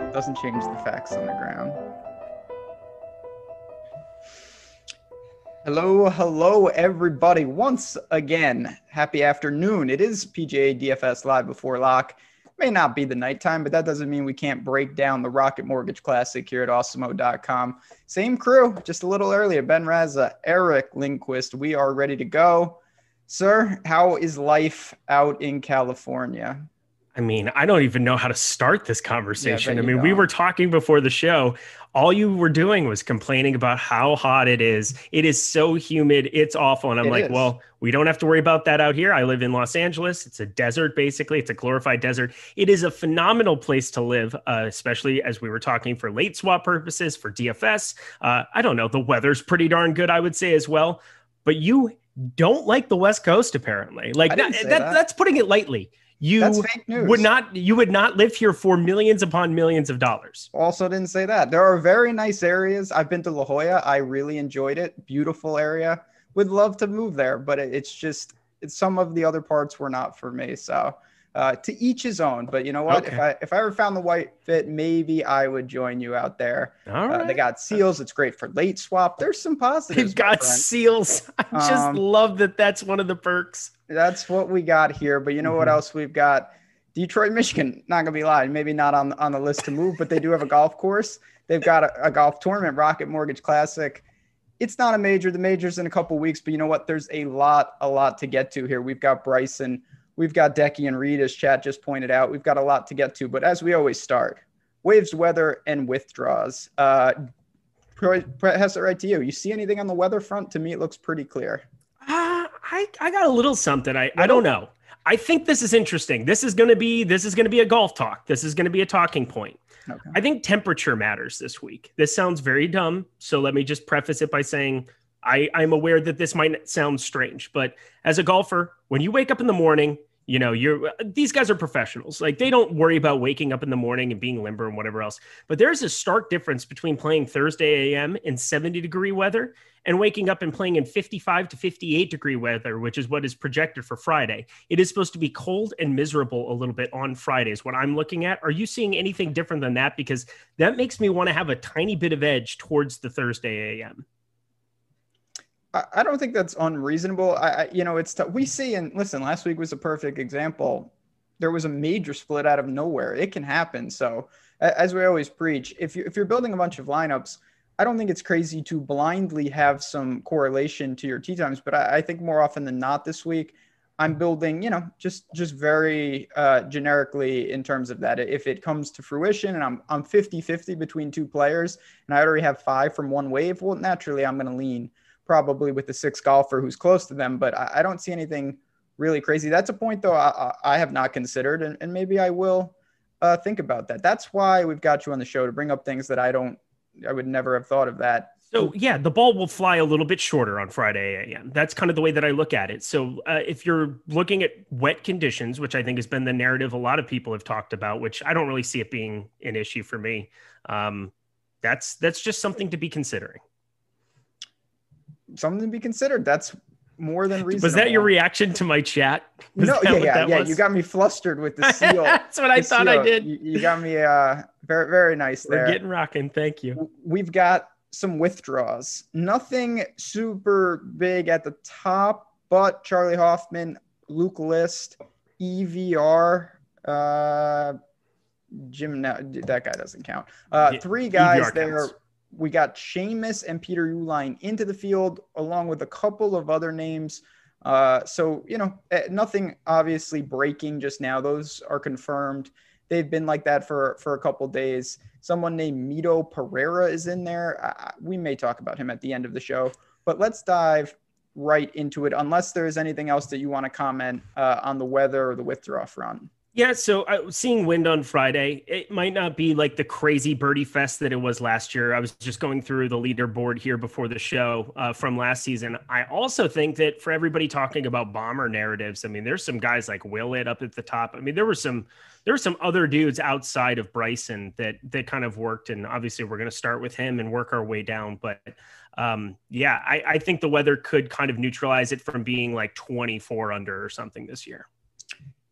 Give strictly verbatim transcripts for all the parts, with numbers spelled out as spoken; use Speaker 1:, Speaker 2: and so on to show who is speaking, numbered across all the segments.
Speaker 1: Doesn't change the facts on the ground. Hello, hello, everybody. Once again, happy afternoon. It is P G A D F S Live Before Lock. May not be the nighttime, but that doesn't mean we can't break down the Rocket Mortgage Classic here at awesemo dot com. Same crew, just a little earlier. Ben Raza, Eric Lindquist. We are ready to go. Sir, how is life out in California?
Speaker 2: I mean, I don't even know how to start this conversation.
Speaker 1: Yeah,
Speaker 2: I mean,
Speaker 1: don't.
Speaker 2: we were talking before the show. All you were doing was complaining about how hot it is. It is so humid. It's awful. And I'm
Speaker 1: It
Speaker 2: like,
Speaker 1: is.
Speaker 2: well, we don't have to worry about that out here. I live in Los Angeles. It's a desert, basically. It's a glorified desert. It is a phenomenal place to live, uh, especially as we were talking for late swap purposes, for D F S. Uh, I don't know. The weather's pretty darn good, I would say, as well. But you don't like the West Coast, apparently. Like that, that,
Speaker 1: that.
Speaker 2: That's putting it lightly. You
Speaker 1: That's fake news.
Speaker 2: would not you would not live here for millions upon millions of dollars.
Speaker 1: Also didn't say that. There are very nice areas. I've been to La Jolla. I really enjoyed it. Beautiful area. Would love to move there, but it's just it's some of the other parts were not for me. So uh, to each his own. But you know what?
Speaker 2: Okay.
Speaker 1: If I if I ever found the white fit, maybe I would join you out there.
Speaker 2: All right.
Speaker 1: Uh, they got seals. It's great for late swap. There's some positives.
Speaker 2: They've got seals. I just um, love that. That's one of the perks.
Speaker 1: That's what we got here. But you know mm-hmm. what else we've got? Detroit, Michigan, not gonna be lying, maybe not on on the list to move, but they do have a golf course. They've got a, a golf tournament, Rocket Mortgage Classic. It's not a major. The major's in a couple weeks, but you know what? There's a lot, a lot to get to here. We've got Bryson, we've got Decky and Reed, as Chad just pointed out. We've got a lot to get to, but as we always start, waves, weather, and withdraws. Uh, pass it right to you. You see anything on the weather front? To me, it looks pretty clear.
Speaker 2: Uh, I I got a little something. I I don't know. I think this is interesting. This is going to be this is going to be a golf talk. This is going to be a talking point. Okay. I think temperature matters this week. This sounds very dumb, so let me just preface it by saying I, I'm aware that this might sound strange, but as a golfer, when you wake up in the morning, you know, you're these guys are professionals. Like they don't worry about waking up in the morning and being limber and whatever else. But there's a stark difference between playing Thursday A M in seventy degree weather and waking up and playing in fifty-five to fifty-eight degree weather, which is what is projected for Friday. It is supposed to be cold and miserable a little bit on Fridays. What I'm looking at, are you seeing anything different than that? Because that makes me want to have a tiny bit of edge towards the Thursday A M.
Speaker 1: I don't think that's unreasonable. I, I you know, it's t- we see, and listen, last week was a perfect example. There was a major split out of nowhere. It can happen. So as we always preach, if you if you're building a bunch of lineups, I don't think it's crazy to blindly have some correlation to your tee times. But I, I think more often than not this week, I'm building, you know, just just very uh, generically in terms of that. If it comes to fruition and I'm I'm fifty-fifty between two players and I already have five from one wave, well, naturally I'm going to lean probably with the sixth golfer who's close to them, but I, I don't see anything really crazy. That's a point, though, I, I have not considered, and, and maybe I will uh, think about that. That's why we've got you on the show, to bring up things that I don't, I would never have thought of that.
Speaker 2: So, yeah, the ball will fly a little bit shorter on Friday A M. That's kind of the way that I look at it. So uh, if you're looking at wet conditions, which I think has been the narrative a lot of people have talked about, which I don't really see it being an issue for me, um, that's that's just something to be considering.
Speaker 1: Something to be considered. That's more than reasonable.
Speaker 2: Was that your reaction to my chat? Was
Speaker 1: no, yeah, yeah, yeah.
Speaker 2: Was?
Speaker 1: You got me flustered with the seal.
Speaker 2: That's what I thought seal. I did.
Speaker 1: You, you got me uh, very, very nice there.
Speaker 2: We're getting rocking. Thank you.
Speaker 1: We've got some withdraws. Nothing super big at the top, but Charlie Hoffman, Luke List, E V R, uh, Jim. No, that guy doesn't count. Uh, yeah, three guys E V R there. Counts. We got Seamus and Peter Uihlein into the field, along with a couple of other names. Uh, so, you know, nothing obviously breaking just now. Those are confirmed. They've been like that for, for a couple days. Someone named Mito Pereira is in there. Uh, we may talk about him at the end of the show, but let's dive right into it, unless there's anything else that you want to comment uh, on the weather or the withdraw front.
Speaker 2: Yeah, so uh, seeing wind on Friday, it might not be like the crazy birdie fest that it was last year. I was just going through the leaderboard here before the show uh, from last season. I also think that for everybody talking about bomber narratives, I mean, there's some guys like Willett up at the top. I mean, there were some there were some other dudes outside of Bryson that that kind of worked, and obviously we're going to start with him and work our way down. But um, yeah, I, I think the weather could kind of neutralize it from being like twenty-four under or something this year.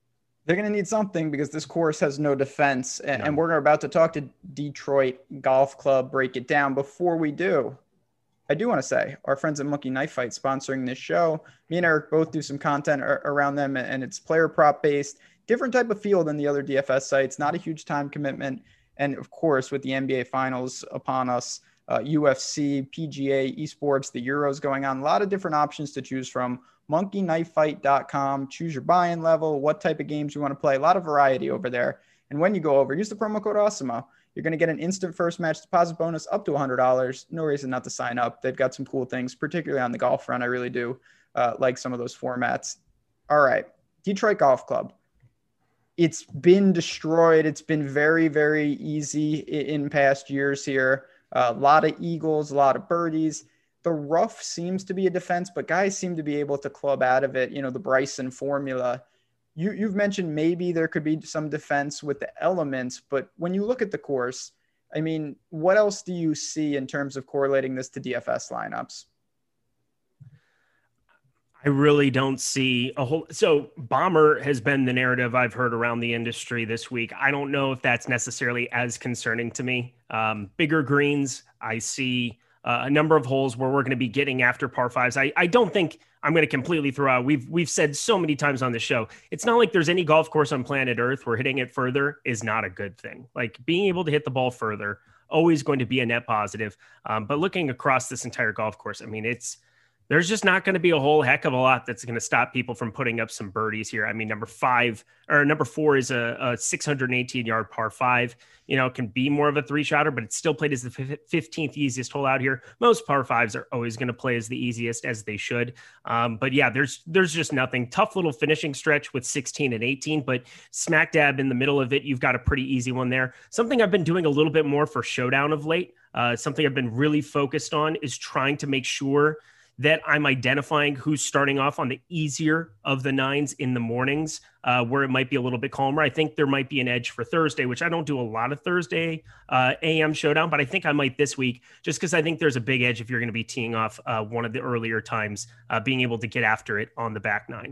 Speaker 1: They're going to need something because this course has no defense. And,
Speaker 2: No.
Speaker 1: and we're about to talk to Detroit Golf Club, break it down. Before we do, I do want to say our friends at Monkey Knife Fight sponsoring this show. Me and Eric both do some content ar- around them, and it's player prop based, different type of feel than the other D F S sites, not a huge time commitment. And of course, with the N B A finals upon us, uh, U F C, P G A, esports, the Euros going on, a lot of different options to choose from. monkey knife fight dot com. Choose your buy-in level, what type of games you want to play. A lot of variety over there. And when you go over, use the promo code AWESEMO. You're going to get an instant first match deposit bonus up to one hundred dollars. No reason not to sign up. They've got some cool things, particularly on the golf front. I really do uh, like some of those formats. All right, Detroit Golf Club. It's been destroyed. It's been very, very easy in, in past years here. Uh, a lot of eagles, a lot of birdies. The rough seems to be a defense, but guys seem to be able to club out of it. You know, the Bryson formula. You, you've mentioned maybe there could be some defense with the elements, but when you look at the course, I mean, what else do you see in terms of correlating this to D F S lineups?
Speaker 2: I really don't see a whole. So bomber has been the narrative I've heard around the industry this week. I don't know if that's necessarily as concerning to me. Um, bigger greens, I see uh, a number of holes where we're going to be getting after par fives. I, I don't think I'm going to completely throw out. We've we've said so many times on the show, it's not like there's any golf course on planet Earth where hitting it further is not a good thing. Like being able to hit the ball further, always going to be a net positive. Um, but looking across this entire golf course, I mean, it's there's just not going to be a whole heck of a lot that's going to stop people from putting up some birdies here. I mean, number five or number four is a, a six hundred eighteen yard par five. You know, it can be more of a three shotter, but it's still played as the fifteenth easiest hole out here. Most par fives are always going to play as the easiest, as they should. Um, but yeah, there's there's just nothing. Tough little finishing stretch with sixteen and eighteen, but smack dab in the middle of it, you've got a pretty easy one there. Something I've been doing a little bit more for Showdown of late, uh, something I've been really focused on is trying to make sure that I'm identifying who's starting off on the easier of the nines in the mornings, uh, where it might be a little bit calmer. I think there might be an edge for Thursday, which I don't do a lot of Thursday uh, A M Showdown, but I think I might this week, just because I think there's a big edge if you're going to be teeing off uh, one of the earlier times, uh, being able to get after it on the back nine.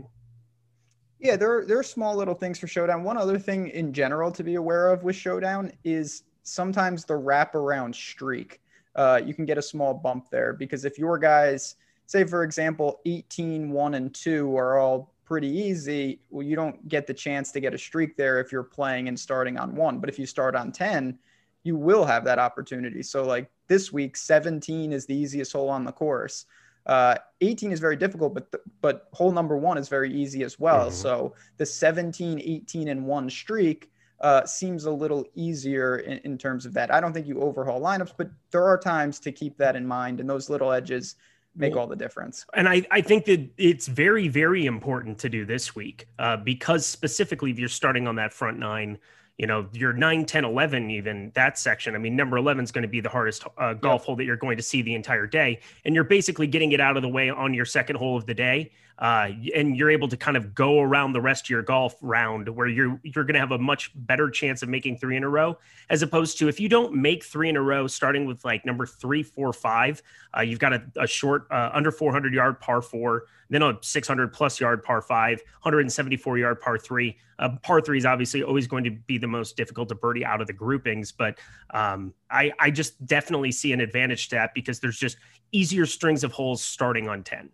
Speaker 1: Yeah, there, there are small little things for Showdown. One other thing in general to be aware of with Showdown is sometimes the wraparound streak. Uh, you can get a small bump there because if your guys – say, for example, eighteen, one, and two are all pretty easy. Well, you don't get the chance to get a streak there if you're playing and starting on one. But if you start on ten, you will have that opportunity. So like this week, seventeen is the easiest hole on the course. Uh, eighteen is very difficult, but th- but hole number one is very easy as well. Mm-hmm. So the seventeen, eighteen, and one streak uh, seems a little easier in, in terms of that. I don't think you overhaul lineups, but there are times to keep that in mind, and those little edges make all the difference.
Speaker 2: And I, I think that it's very, very important to do this week uh, because specifically if you're starting on that front nine, you know, your nine, ten, eleven, even that section. I mean, number eleven is going to be the hardest uh, golf yep. hole that you're going to see the entire day. And you're basically getting it out of the way on your second hole of the day. Uh, and you're able to kind of go around the rest of your golf round where you're, you're going to have a much better chance of making three in a row, as opposed to if you don't make three in a row, starting with like number three, four, five, uh, you've got a, a short uh, under four hundred yard par four, then a six hundred plus yard par five, one hundred seventy-four yard par three. Uh, par three is obviously always going to be the most difficult to birdie out of the groupings, but um, I, I just definitely see an advantage to that because there's just easier strings of holes starting on ten.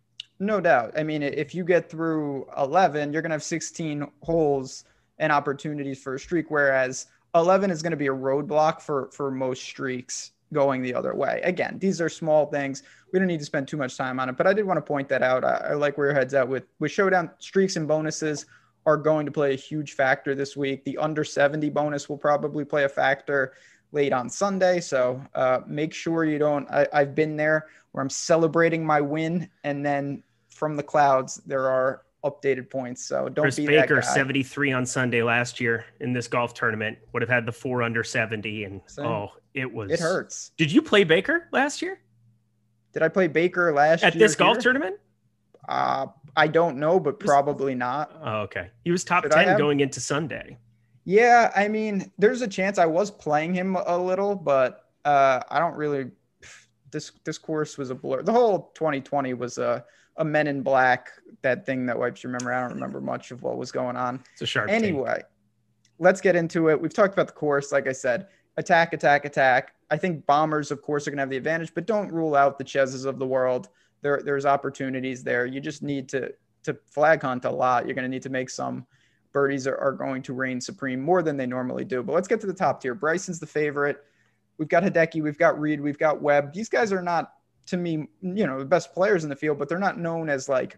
Speaker 1: No doubt. I mean, if you get through eleven, you're going to have sixteen holes and opportunities for a streak, whereas eleven is going to be a roadblock for, for most streaks going the other way. Again, these are small things. We don't need to spend too much time on it, but I did want to point that out. I, I like where your head's at with, with Showdown. Streaks and bonuses are going to play a huge factor this week. The under seventy bonus will probably play a factor late on Sunday. So uh, make sure you don't, I, I've been there where I'm celebrating my win and then from the clouds, there are updated points. So don't
Speaker 2: Chris
Speaker 1: be
Speaker 2: Baker,
Speaker 1: that guy.
Speaker 2: seventy-three on Sunday last year in this golf tournament, would have had the four under seventy. And Same. oh, it was,
Speaker 1: it hurts.
Speaker 2: Did you play Baker last year?
Speaker 1: Did I play Baker last
Speaker 2: At
Speaker 1: year? At
Speaker 2: this golf here? tournament?
Speaker 1: Uh, I don't know, but probably not.
Speaker 2: Oh, okay. He was top
Speaker 1: Should
Speaker 2: ten going into Sunday.
Speaker 1: Yeah. I mean, there's a chance I was playing him a little, but uh, I don't really, this, this course was a blur. The whole twenty twenty was a, a Men in Black, that thing that wipes your memory. I don't remember much of what was going on.
Speaker 2: It's a sharp
Speaker 1: Anyway,
Speaker 2: take.
Speaker 1: Let's get into it. We've talked about the course. Like I said, attack, attack, attack. I think bombers, of course, are going to have the advantage, but don't rule out the Cheses of the world. There, there's opportunities there. You just need to to flag hunt a lot. You're going to need to make some. Birdies are, are going to reign supreme more than they normally do. But let's get to the top tier. Bryson's the favorite. We've got Hideki, we've got Reed, we've got Webb. These guys are not, to me, you know, the best players in the field, but they're not known as like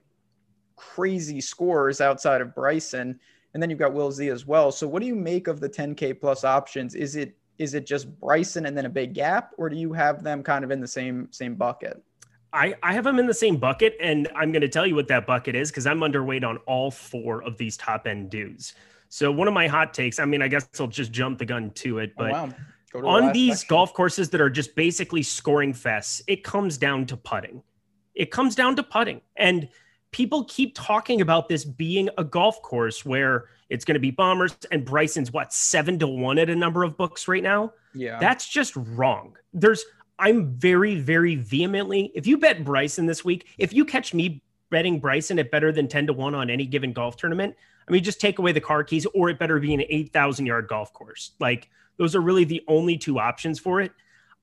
Speaker 1: crazy scorers outside of Bryson. And then you've got Will Z as well. So what do you make of the ten K plus options? Is it is it just Bryson and then a big gap, or do you have them kind of in the same same bucket?
Speaker 2: I, I have them in the same bucket, and I'm going to tell you what that bucket is because I'm underweight on all four of these top end dudes. So one of my hot takes, I mean, I guess I'll just jump the gun to it, but
Speaker 1: oh, wow. to
Speaker 2: on
Speaker 1: the
Speaker 2: these
Speaker 1: section.
Speaker 2: golf courses that are just basically scoring fests, it comes down to putting. It comes down to putting. And people keep talking about this being a golf course where it's going to be bombers, and Bryson's what, seven to one at a number of books right now.
Speaker 1: Yeah.
Speaker 2: That's just wrong. There's, I'm very, very vehemently, if you bet Bryson this week, if you catch me betting Bryson at better than ten to one on any given golf tournament, I mean, just take away the car keys, or it better be an eight thousand yard golf course. Like, those are really the only two options for it.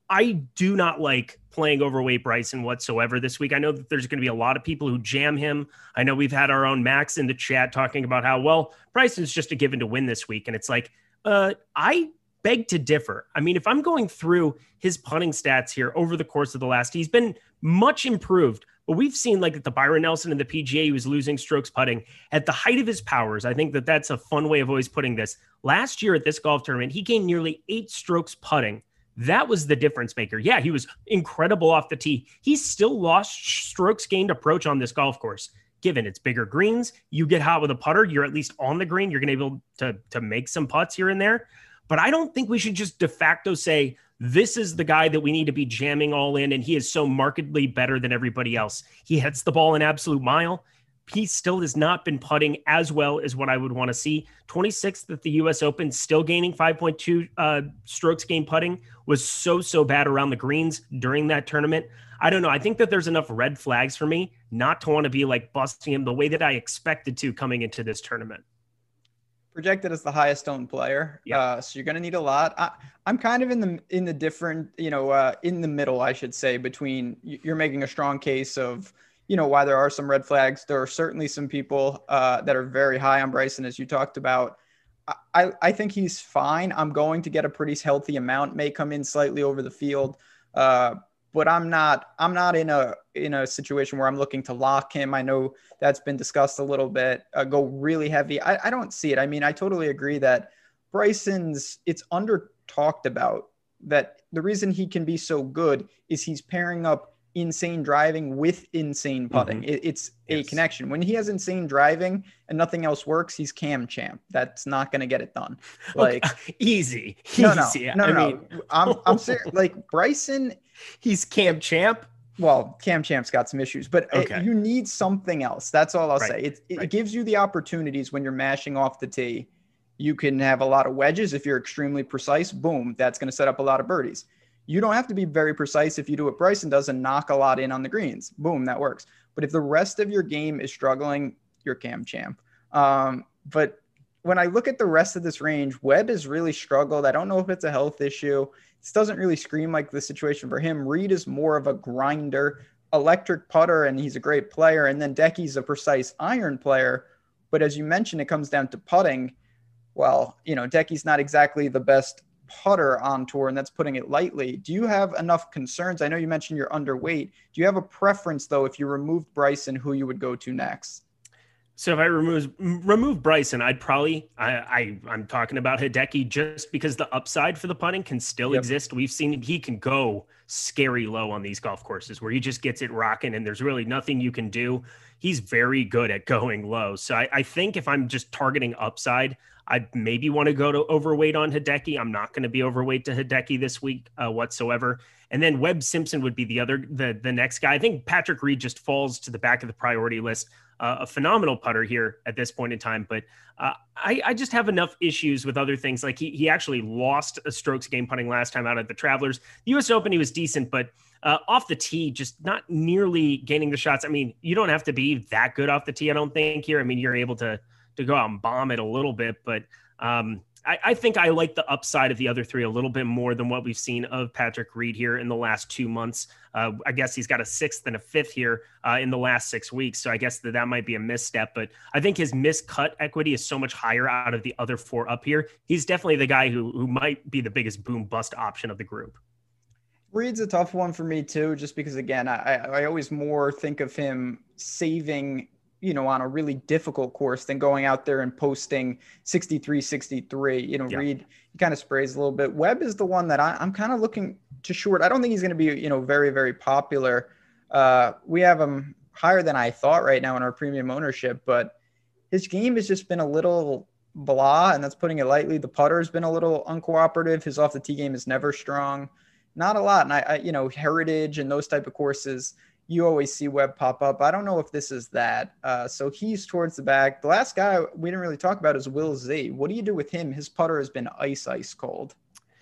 Speaker 2: I do not like playing overweight Bryson whatsoever this week. I know that there's going to be a lot of people who jam him. I know we've had our own Max in the chat talking about how, well, Bryson's just a given to win this week. And it's like, uh, I beg to differ. I mean, if I'm going through his putting stats here over the course of the last, he's been much improved, but we've seen like at the Byron Nelson and the P G A, he was losing strokes putting at the height of his powers. I think that that's a fun way of always putting this. Last year at this golf tournament, he gained nearly eight strokes putting. That was the difference maker. Yeah, he was incredible off the tee. He's still lost strokes gained approach on this golf course. Given it's bigger greens, you get hot with a putter, you're at least on the green. You're going to be able to, to make some putts here and there. But I don't think we should just de facto say, this is the guy that we need to be jamming all in, and he is so markedly better than everybody else. He hits the ball an absolute mile. He still has not been putting as well as what I would want to see. twenty-sixth at the U S Open, still gaining five point two uh, strokes gained putting, was so, so bad around the greens during that tournament. I don't know. I think that there's enough red flags for me not to want to be like busting him the way that I expected to coming into this tournament.
Speaker 1: Projected as the highest owned player.
Speaker 2: Yeah.
Speaker 1: Uh, so you're going to need a lot. I, I'm kind of in the, in the different, you know, uh, in the middle, I should say, between you're making a strong case of, you know, why there are some red flags. There are certainly some people uh, that are very high on Bryson, as you talked about. I, I think he's fine. I'm going to get a pretty healthy amount, may come in slightly over the field. Uh, but I'm not, I'm not in a, in a situation where I'm looking to lock him. I know that's been discussed a little bit, uh, go really heavy. I, I don't see it. I mean, I totally agree that Bryson's, it's under talked about that the reason he can be so good is he's pairing up insane driving with insane putting. Mm-hmm. It, it's yes. a connection. When he has insane driving and nothing else works, he's cam champ. That's not going to get it done. Like
Speaker 2: okay. easy,
Speaker 1: no, no,
Speaker 2: easy.
Speaker 1: no,
Speaker 2: I
Speaker 1: no.
Speaker 2: Mean...
Speaker 1: I'm, I'm serious. Like Bryson,
Speaker 2: he's cam champ.
Speaker 1: Well, Cam Champ's got some issues, but
Speaker 2: okay.
Speaker 1: it, you need something else. That's all I'll
Speaker 2: right.
Speaker 1: say. It, it
Speaker 2: right.
Speaker 1: gives you the opportunities when you're mashing off the tee. You can have a lot of wedges. If you're extremely precise, boom, that's going to set up a lot of birdies. You don't have to be very precise if you do what Bryson does and knock a lot in on the greens. Boom, that works. But if the rest of your game is struggling, you're Cam Champ. Um, but when I look at the rest of this range, Webb has really struggled. I don't know if it's a health issue. This doesn't really scream like the situation for him. Reed is more of a grinder, electric putter, and he's a great player. And then Decky's a precise iron player. But as you mentioned, it comes down to putting. Well, you know, Decky's not exactly the best putter on tour, and that's putting it lightly. Do you have enough concerns? I know you mentioned you're underweight. Do you have a preference, though, if you removed Bryson, who you would go to next?
Speaker 2: So if I remove remove Bryson, I'd probably I, I I'm talking about Hideki just because the upside for the putting can still yep. exist. We've seen he can go scary low on these golf courses where he just gets it rocking and there's really nothing you can do. He's very good at going low. So I, I think if I'm just targeting upside, I maybe want to go to overweight on Hideki. I'm not going to be overweight to Hideki this week uh, whatsoever. And then Webb Simpson would be the other, the, the next guy. I think Patrick Reed just falls to the back of the priority list. Uh, a phenomenal putter here at this point in time. But uh, I, I just have enough issues with other things. Like he, he actually lost a strokes game putting last time out at the Travelers. The U S Open, he was decent, but uh, off the tee, just not nearly gaining the shots. I mean, you don't have to be that good off the tee, I don't think here. I mean, you're able to, to go out and bomb it a little bit, but um, I, I think I like the upside of the other three a little bit more than what we've seen of Patrick Reed here in the last two months. Uh, I guess he's got a sixth and a fifth here uh, in the last six weeks. So I guess that that might be a misstep, but I think his miscut equity is so much higher out of the other four up here. He's definitely the guy who, who might be the biggest boom bust option of the group.
Speaker 1: Reed's a tough one for me too, just because again, I, I always more think of him saving, you know, on a really difficult course than going out there and posting sixty-three, sixty-three, you know, yeah. Reed, he kind of sprays a little bit. Webb is the one that I, I'm kind of looking to short. I don't think he's going to be, you know, very, very popular. Uh, we have him higher than I thought right now in our premium ownership, but his game has just been a little blah, and that's putting it lightly. The putter has been a little uncooperative. His off the tee game is never strong. Not a lot. And I, I you know, Heritage and those type of courses, you always see Webb pop up. I don't know if this is that. Uh, so he's towards the back. The last guy we didn't really talk about is Will Z. What do you do with him? His putter has been ice, ice cold.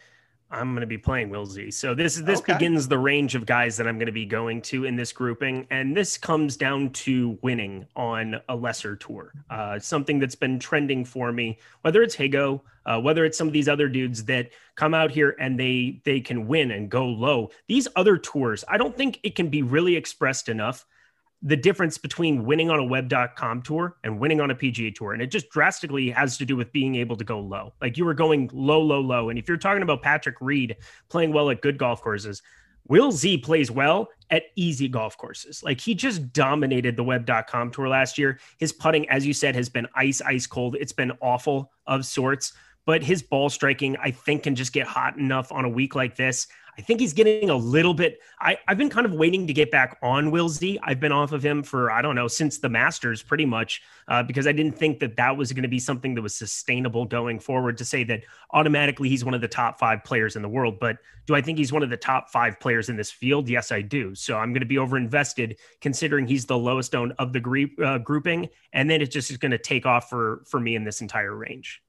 Speaker 2: I'm going to be playing Will Z. So this is this
Speaker 1: okay.
Speaker 2: begins the range of guys that I'm going to be going to in this grouping. And this comes down to winning on a lesser tour. Uh, something that's been trending for me, whether it's Higo, uh, whether it's some of these other dudes that come out here and they they can win and go low. These other tours, I don't think it can be really expressed enough, the difference between winning on a web dot com tour and winning on a P G A tour. And it just drastically has to do with being able to go low. Like you were going low, low, low. And if you're talking about Patrick Reed playing well at good golf courses, Will Z plays well at easy golf courses. Like he just dominated the web dot com tour last year. His putting, as you said, has been ice, ice cold. It's been awful of sorts, but his ball striking, I think, can just get hot enough on a week like this. I think he's getting a little bit. I, I've been kind of waiting to get back on Will Z. I've been off of him for, I don't know, since the Masters pretty much, uh, because I didn't think that that was going to be something that was sustainable going forward to say that automatically he's one of the top five players in the world. But do I think he's one of the top five players in this field? Yes, I do. So I'm going to be overinvested considering he's the lowest owned of the group, uh, grouping. And then it just is going to take off for, for me in this entire range.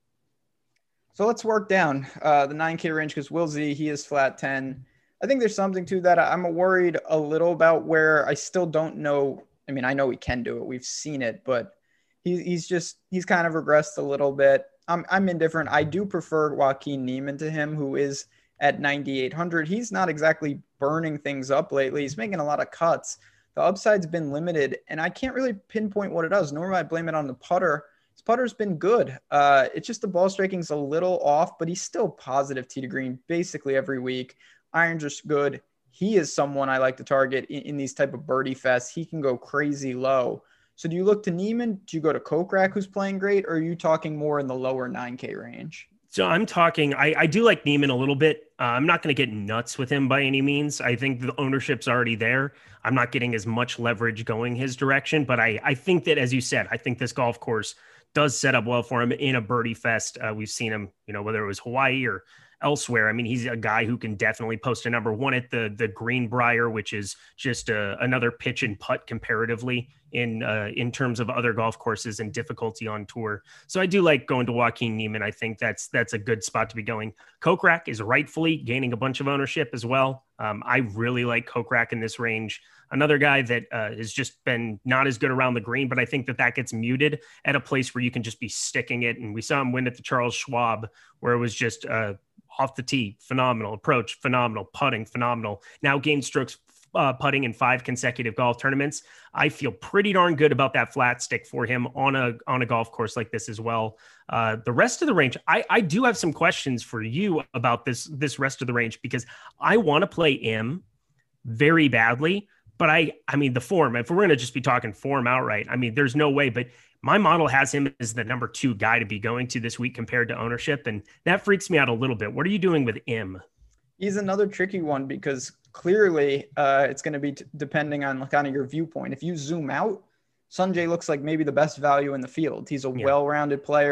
Speaker 1: So let's work down uh, the nine K range because Will Z, he is flat ten. I think there's something to that. I'm worried a little about where I still don't know. I mean, I know he can do it. We've seen it, but he, he's just, he's kind of regressed a little bit. I'm, I'm indifferent. I do prefer Joaquin Niemann to him, who is at ninety-eight hundred. He's not exactly burning things up lately. He's making a lot of cuts. The upside's been limited, and I can't really pinpoint what it does. Normally I blame it on the putter. His putter's been good. Uh, it's just the ball striking's a little off, but he's still positive tee to green basically every week. Irons are good. He is someone I like to target in, in these type of birdie fests. He can go crazy low. So do you look to Niemann? Do you go to Kokrak, who's playing great? Or are you talking more in the lower nine K range?
Speaker 2: So I'm talking, I, I do like Niemann a little bit. Uh, I'm not going to get nuts with him by any means. I think the ownership's already there. I'm not getting as much leverage going his direction, but I, I think that, as you said, I think this golf course does set up well for him in a birdie fest. Uh, we've seen him, you know, whether it was Hawaii or elsewhere. I mean, he's a guy who can definitely post a number one at the the Greenbrier, which is just a, another pitch and putt comparatively in uh, in terms of other golf courses and difficulty on tour. So I do like going to Joaquin Niemann. I think that's that's a good spot to be going. Kokrak is rightfully gaining a bunch of ownership as well. Um, I really like Kokrak in this range. Another guy that uh, has just been not as good around the green, but I think that that gets muted at a place where you can just be sticking it. And we saw him win at the Charles Schwab, where it was just uh, off the tee, phenomenal approach, phenomenal putting, phenomenal. Now gained strokes uh, putting in five consecutive golf tournaments. I feel pretty darn good about that flat stick for him on a on a golf course like this as well. Uh, the rest of the range, I, I do have some questions for you about this this rest of the range because I want to play him very badly. But I, I mean, the form, if we're going to just be talking form outright, I mean, there's no way, but my model has him as the number two guy to be going to this week compared to ownership. And that freaks me out a little bit. What are you doing with him?
Speaker 1: He's another tricky one because clearly uh, it's going to be t- depending on kind of your viewpoint. If you zoom out, Sungjae looks like maybe the best value in the field. He's a yeah. well-rounded player,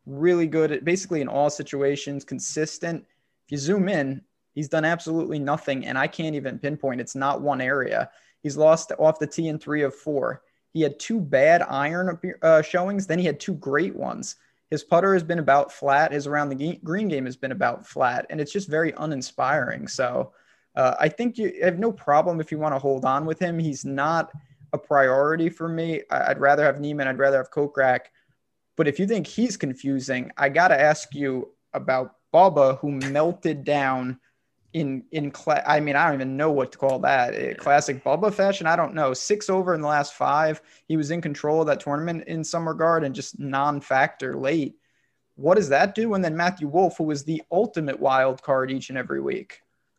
Speaker 1: really good at basically in all situations, consistent. If you zoom in, he's done absolutely nothing, and I can't even pinpoint. It's not one area. He's lost off the tee in three of four. He had two bad iron uh, showings. Then he had two great ones. His putter has been about flat. His around the green game has been about flat, and it's just very uninspiring. So uh, I think you have no problem if you want to hold on with him. He's not a priority for me. I'd rather have Niemann. I'd rather have Kokrak. But if you think he's confusing, I got to ask you about Bubba, who melted down in in class. I mean, I don't even know what to call that. A classic Bubba fashion. I don't know. Six over in the last five. He was in control of that tournament in some regard and just non-factor late. What does that do? And then Matthew Wolff, who was the ultimate wild card each and every week.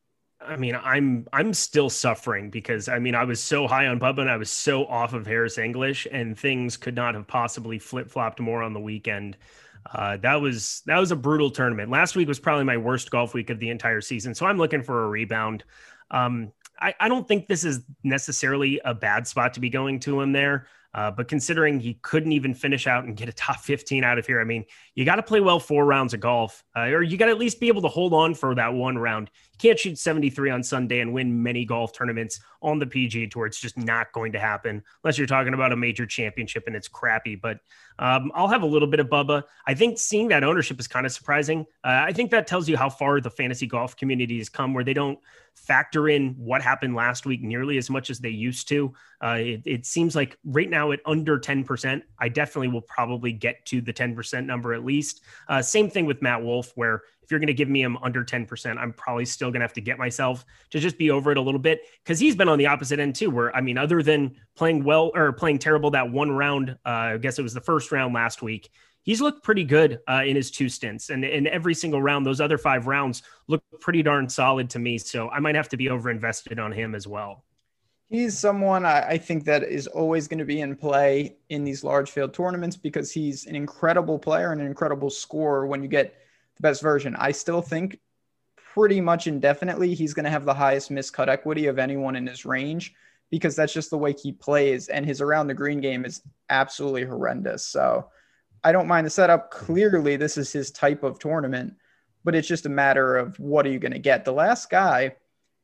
Speaker 2: I mean, I'm I'm still suffering because, I mean, I was so high on Bubba and I was so off of Harris English, and things could not have possibly flip-flopped more on the weekend. Uh, that was that was a brutal tournament. Last week was probably my worst golf week of the entire season, so I'm looking for a rebound. Um, I, I don't think this is necessarily a bad spot to be going to him there, uh, but considering he couldn't even finish out and get a top fifteen out of here, I mean, you got to play well four rounds of golf, uh, or you got to at least be able to hold on for that one round. You can't shoot seventy-three on Sunday and win many golf tournaments on the P G A Tour. It's just not going to happen unless you're talking about a major championship and it's crappy. But um, I'll have a little bit of Bubba. I think seeing that ownership is kind of surprising. Uh, I think that tells you how far the fantasy golf community has come, where they don't factor in what happened last week nearly as much as they used to. Uh, it, it seems like right now at under ten percent, I definitely will probably get to the ten percent number at least. Uh, same thing with Matt Wolff, where if you're going to give me him under ten percent, I'm probably still going to have to get myself to just be over it a little bit, because he's been on the opposite end too, where, I mean, other than playing well or playing terrible that one round, uh, I guess it was the first round last week, he's looked pretty good uh, in his two stints. And in every single round, those other five rounds look pretty darn solid to me. So I might have to be over invested on him as well.
Speaker 1: He's someone I, I think that is always going to be in play in these large field tournaments, because he's an incredible player and an incredible scorer when you get the best version. I still think pretty much indefinitely he's going to have the highest miscut equity of anyone in his range, because that's just the way he plays, and his around the green game is absolutely horrendous. So I don't mind the setup. Clearly this is his type of tournament, but it's just a matter of what are you going to get. The last guy,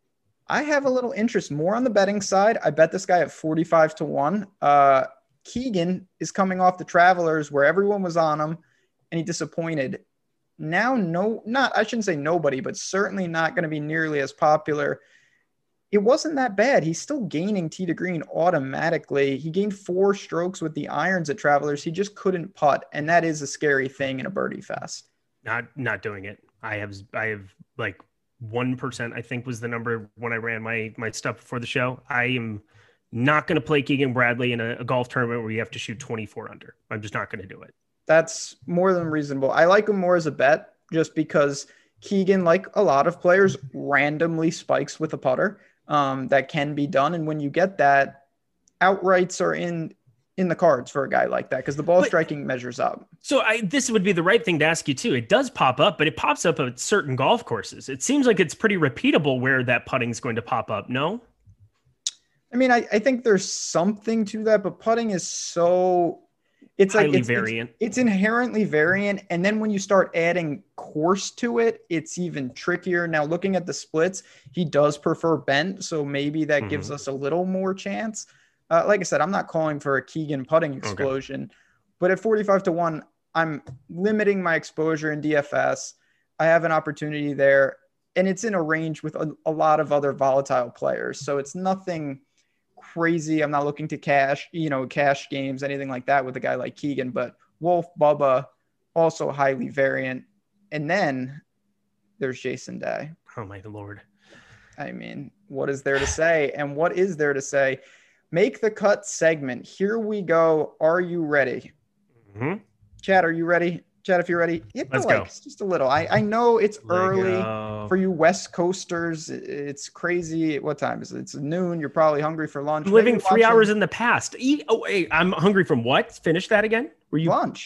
Speaker 1: I have a little interest more on the betting side. I bet this guy at forty-five to one. Uh, Keegan is coming off the Travelers where everyone was on him and he disappointed. Now, no, not, I shouldn't say nobody, but certainly not going to be nearly as popular. It wasn't that bad. He's still gaining tee to green automatically. He gained four strokes with the irons at Travelers. He just couldn't putt. And that is a scary thing in a birdie fest.
Speaker 2: Not, not doing it. I have, I have like one percent, I think was the number when I ran my, my stuff before the show. I am not going to play Keegan Bradley in a, a golf tournament where you have to shoot twenty-four under. I'm just not going to do it.
Speaker 1: That's more than reasonable. I like him more as a bet just because Keegan, like a lot of players, randomly spikes with a putter. Um, that can be done. And when you get that, outrights are in in the cards for a guy like that, because the ball but, striking measures up.
Speaker 2: So I, this would be the right thing to ask you too. It does pop up, but it pops up at certain golf courses. It seems like it's pretty repeatable where that putting is going to pop up. No?
Speaker 1: I mean, I, I think there's something to that, but putting is so... It's
Speaker 2: highly
Speaker 1: like it's,
Speaker 2: variant.
Speaker 1: It's, it's inherently variant. And then when you start adding course to it, it's even trickier. Now, looking at the splits, he does prefer bent. So maybe that mm-hmm. gives us a little more chance. Uh, like I said, I'm not calling for a Keegan putting explosion, okay. but at forty-five to one, I'm limiting my exposure in D F S. I have an opportunity there, and it's in a range with a, a lot of other volatile players. So it's nothing crazy. I'm not looking to cash, you know, cash games, anything like that with a guy like Keegan, but Wolff, Bubba, also highly variant. And then there's Jason Day.
Speaker 2: Oh my Lord.
Speaker 1: I mean, what is there to say? And what is there to say? Make the cut segment. Here we go. Are you ready?
Speaker 2: Mm-hmm.
Speaker 1: Chad, are you ready? Chad, if you're ready, hit the
Speaker 2: Let's
Speaker 1: likes
Speaker 2: go.
Speaker 1: Just a little. I, I know it's
Speaker 2: Let
Speaker 1: early
Speaker 2: go.
Speaker 1: for you West Coasters. It's crazy. What time is it? It's noon. You're probably hungry for lunch.
Speaker 2: I'm living
Speaker 1: Maybe
Speaker 2: three
Speaker 1: watching...
Speaker 2: hours in the past. Eat. Oh, wait, I'm hungry from what? Finish that again. Were you
Speaker 1: lunch?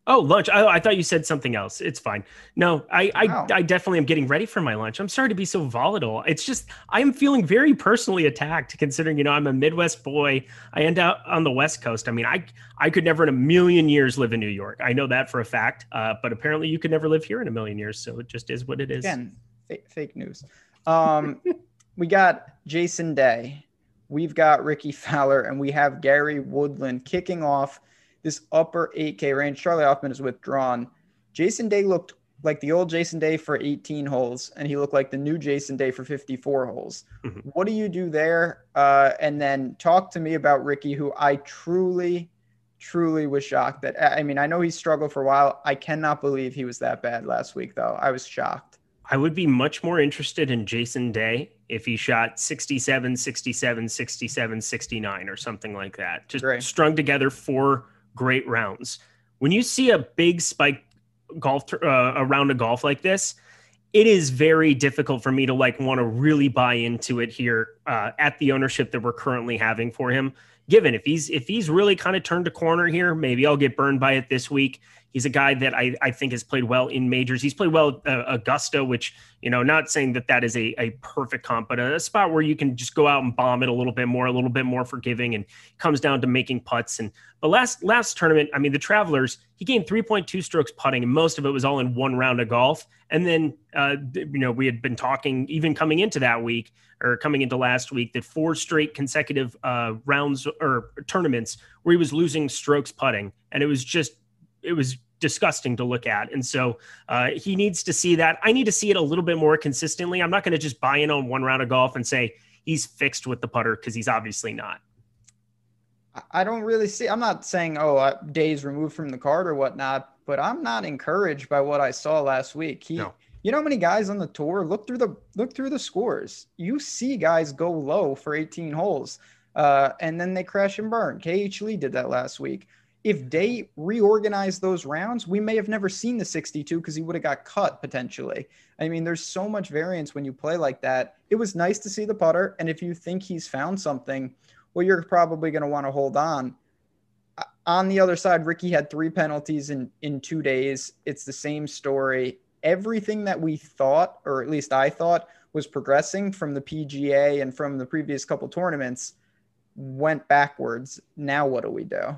Speaker 2: Oh, lunch. I, I thought you said something else. It's fine. No, I, I,
Speaker 1: Wow.
Speaker 2: I definitely am getting ready for my lunch. I'm sorry to be so volatile. It's just, I am feeling very personally attacked considering, you know, I'm a Midwest boy. I end up on the West Coast. I mean, I, I could never in a million years live in New York. I know that for a fact. Uh, but apparently you could never live here in a million years. So it just is what it is.
Speaker 1: Again, fake, fake news. Um, we got Jason Day. We've got Rickie Fowler, and we have Gary Woodland kicking off this upper eight K range. Charlie Hoffman is withdrawn. Jason Day looked like the old Jason Day for eighteen holes, and he looked like the new Jason Day for fifty-four holes. Mm-hmm. What do you do there? Uh, and then talk to me about Rickie, who I truly, truly was shocked that, I mean, I know he struggled for a while. I cannot believe he was that bad last week, though. I was shocked.
Speaker 2: I would be much more interested in Jason Day if he shot sixty-seven, sixty-seven, sixty-seven, sixty-nine or something like that. Just Great. strung together four great rounds. When you see a big spike golf uh, a round of golf like this, it is very difficult for me to like want to really buy into it here uh, at the ownership that we're currently having for him. Given if he's if he's really kind of turned a corner here, maybe I'll get burned by it this week. He's a guy that I, I think has played well in majors. He's played well at uh, Augusta, which, you know, not saying that that is a, a perfect comp, but a, a spot where you can just go out and bomb it a little bit more, a little bit more forgiving, and comes down to making putts. And but last last tournament, I mean, the Travelers, he gained three point two strokes putting, and most of it was all in one round of golf. And then, uh, you know, we had been talking even coming into that week or coming into last week that four straight consecutive uh, rounds or tournaments where he was losing strokes putting. And it was just, it was disgusting to look at. And so uh, he needs to see that. I need to see it a little bit more consistently. I'm not going to just buy in on one round of golf and say he's fixed with the putter, because he's obviously not.
Speaker 1: I don't really see, I'm not saying, oh, days removed from the card or whatnot, but I'm not encouraged by what I saw last week. He, no. You know how many guys on the tour, look through the, look through the scores. You see guys go low for eighteen holes uh, and then they crash and burn. K H Lee did that last week. If they reorganized those rounds, we may have never seen the sixty-two because he would have got cut potentially. I mean, there's so much variance when you play like that. It was nice to see the putter. And if you think he's found something, well, you're probably going to want to hold on. On the other side, Rickie had three penalties in, in two days. It's the same story. Everything that we thought, or at least I thought, was progressing from the P G A and from the previous couple tournaments went backwards. Now what do we do?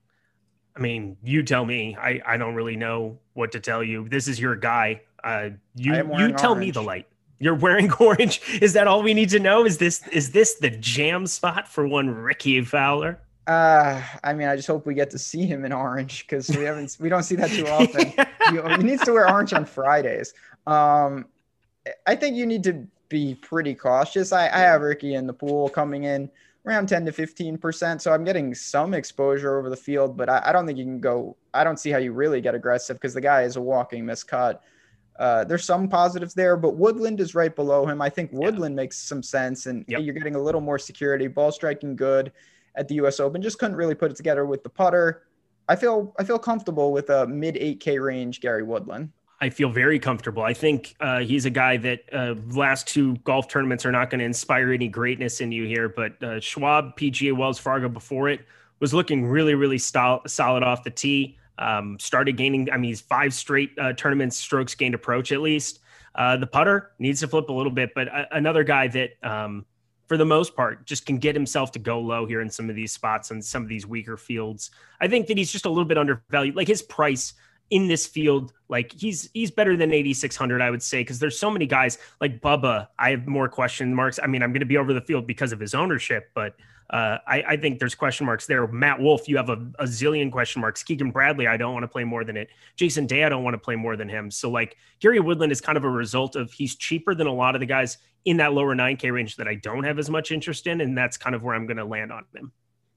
Speaker 2: I mean, you tell me. I, I don't really know what to tell you. This is your guy. Uh, you you tell orange. me the light. You're wearing orange. Is that all we need to know? Is this is this the jam spot for one Rickie Fowler?
Speaker 1: Uh, I mean, I just hope we get to see him in orange, because we haven't we don't see that too often. he, he needs to wear orange on Fridays. Um, I think you need to be pretty cautious. I, I have Rickie in the pool coming in around ten to fifteen percent. So I'm getting some exposure over the field, but I, I don't think you can go, I don't see how you really get aggressive, because the guy is a walking miscut. Uh, there's some positives there, but Woodland is right below him. I think Woodland yeah. makes some sense, and yep. you're getting a little more security, ball striking good at the U S Open. Just couldn't really put it together with the putter. I feel, I feel comfortable with a mid eight K range, Gary Woodland.
Speaker 2: I feel very comfortable. I think uh, he's a guy that uh, last two golf tournaments are not going to inspire any greatness in you here, but uh, Schwab, P G A, Wells Fargo before it was looking really, really stol- solid off the tee. Um, started gaining, I mean, he's five straight uh, tournaments, strokes gained approach at least. Uh, the putter needs to flip a little bit, but uh, another guy that um, for the most part just can get himself to go low here in some of these spots and some of these weaker fields. I think that he's just a little bit undervalued. Like his price in this field, like he's he's better than eighty-six hundred, I would say, because there's so many guys like Bubba. I have more question marks. I mean, I'm going to be over the field because of his ownership, but uh, I, I think there's question marks there. Matt Wolff, you have a, a zillion question marks. Keegan Bradley, I don't want to play more than it. Jason Day, I don't want to play more than him. So like Gary Woodland is kind of a result of he's cheaper than a lot of the guys in that lower nine K range that I don't have as much interest in, and that's kind of where I'm going to land on him.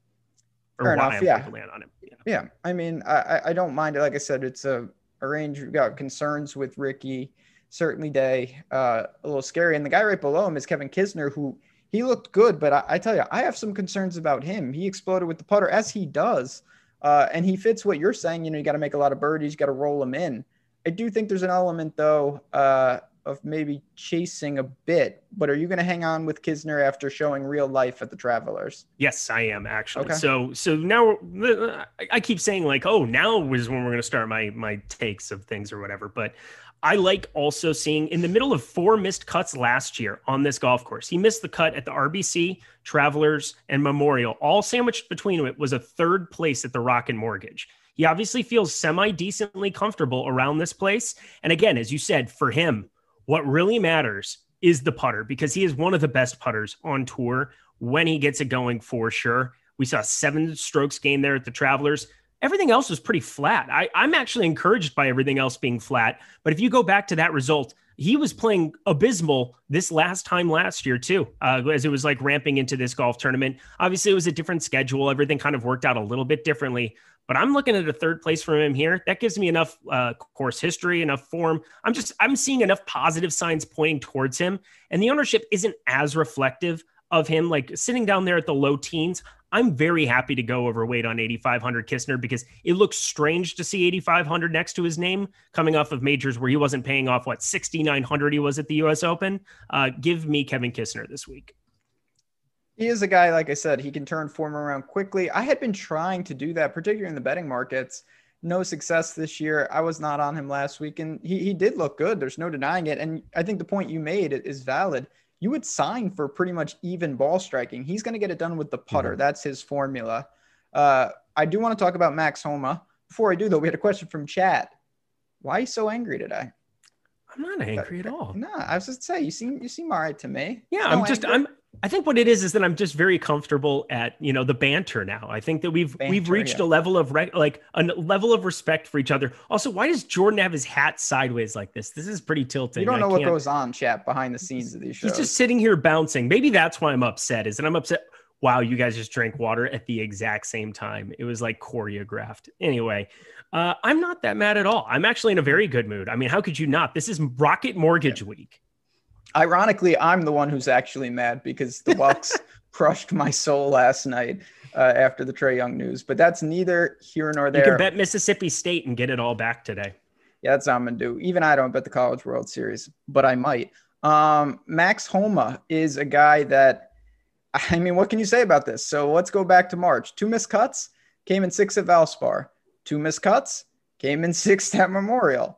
Speaker 2: Or
Speaker 1: Fair
Speaker 2: why
Speaker 1: enough,
Speaker 2: I'm
Speaker 1: yeah.
Speaker 2: going to land on him. Yeah.
Speaker 1: yeah, I mean, I, I don't mind it. Like I said, it's a, a range. We've got concerns with Rickie, certainly Day, uh, a little scary. And the guy right below him is Kevin Kisner, who he looked good, but I, I tell you, I have some concerns about him. He exploded with the putter, as he does, uh, and he fits what you're saying. You know, you got to make a lot of birdies, you got to roll them in. I do think there's an element, though, uh, of maybe chasing a bit, but are you going to hang on with Kisner after showing real life at the Travelers?
Speaker 2: Yes, I am actually.
Speaker 1: Okay.
Speaker 2: So, so now I keep saying like, oh, now is when we're going to start my, my takes of things or whatever. But I like also seeing in the middle of four missed cuts last year on this golf course. He missed the cut at the R B C, Travelers, and Memorial. All sandwiched between it was a third place at the Rocket Mortgage. He obviously feels semi-decently comfortable around this place. And again, as you said, for him, what really matters is the putter, because he is one of the best putters on tour when he gets it going, for sure. We saw seven strokes gain there at the Travelers. Everything else was pretty flat. I, I'm actually encouraged by everything else being flat. But if you go back to that result, he was playing abysmal this last time last year too, uh, as it was like ramping into this golf tournament. Obviously, it was a different schedule. Everything kind of worked out a little bit differently. But I'm looking at a third place from him here. That gives me enough uh, course history, enough form. I'm just, I'm seeing enough positive signs pointing towards him. And the ownership isn't as reflective of him, like sitting down there at the low teens. I'm very happy to go overweight on eighty-five hundred Kisner, because it looks strange to see eighty-five hundred next to his name coming off of majors where he wasn't paying off what sixty-nine hundred he was at the U S Open. Uh, give me Kevin Kisner this week.
Speaker 1: He is a guy, like I said, he can turn form around quickly. I had been trying to do that, particularly in the betting markets. No success this year. I was not on him last week, and he, he did look good. There's no denying it. And I think the point you made is valid. You would sign for pretty much even ball striking. He's going to get it done with the putter. Mm-hmm. That's his formula. Uh, I do want to talk about Max Homa. Before I do, though, we had a question from chat. Why are you so angry today?
Speaker 2: I'm not angry at all.
Speaker 1: No, I was just saying, you seem you seem all right to me.
Speaker 2: Yeah,
Speaker 1: no
Speaker 2: I'm just
Speaker 1: anger.
Speaker 2: I'm I think what it is is that I'm just very comfortable at, you know, the banter now. I think that we've
Speaker 1: banter,
Speaker 2: we've reached
Speaker 1: yeah.
Speaker 2: a level of re- like a level of respect for each other. Also, why does Jordan have his hat sideways like this? This is pretty tilting.
Speaker 1: You don't know
Speaker 2: I
Speaker 1: what
Speaker 2: can't...
Speaker 1: goes on, chat, behind the scenes of these shows.
Speaker 2: He's just sitting here bouncing. Maybe that's why I'm upset. Is that I'm upset. Wow, you guys just drank water at the exact same time. It was like choreographed. Anyway, uh, I'm not that mad at all. I'm actually in a very good mood. I mean, how could you not? This is Rocket Mortgage yeah. Week.
Speaker 1: Ironically, I'm the one who's actually mad because the Bucks crushed my soul last night uh, after the Trae Young news. But that's neither here nor there.
Speaker 2: You can bet Mississippi State and get it all back today.
Speaker 1: Yeah, that's what I'm going to do. Even I don't bet the College World Series, but I might. Um, Max Homa is a guy that, I mean, what can you say about this? So let's go back to March. Two missed cuts, came in sixth at Valspar. Two missed cuts, came in sixth at Memorial.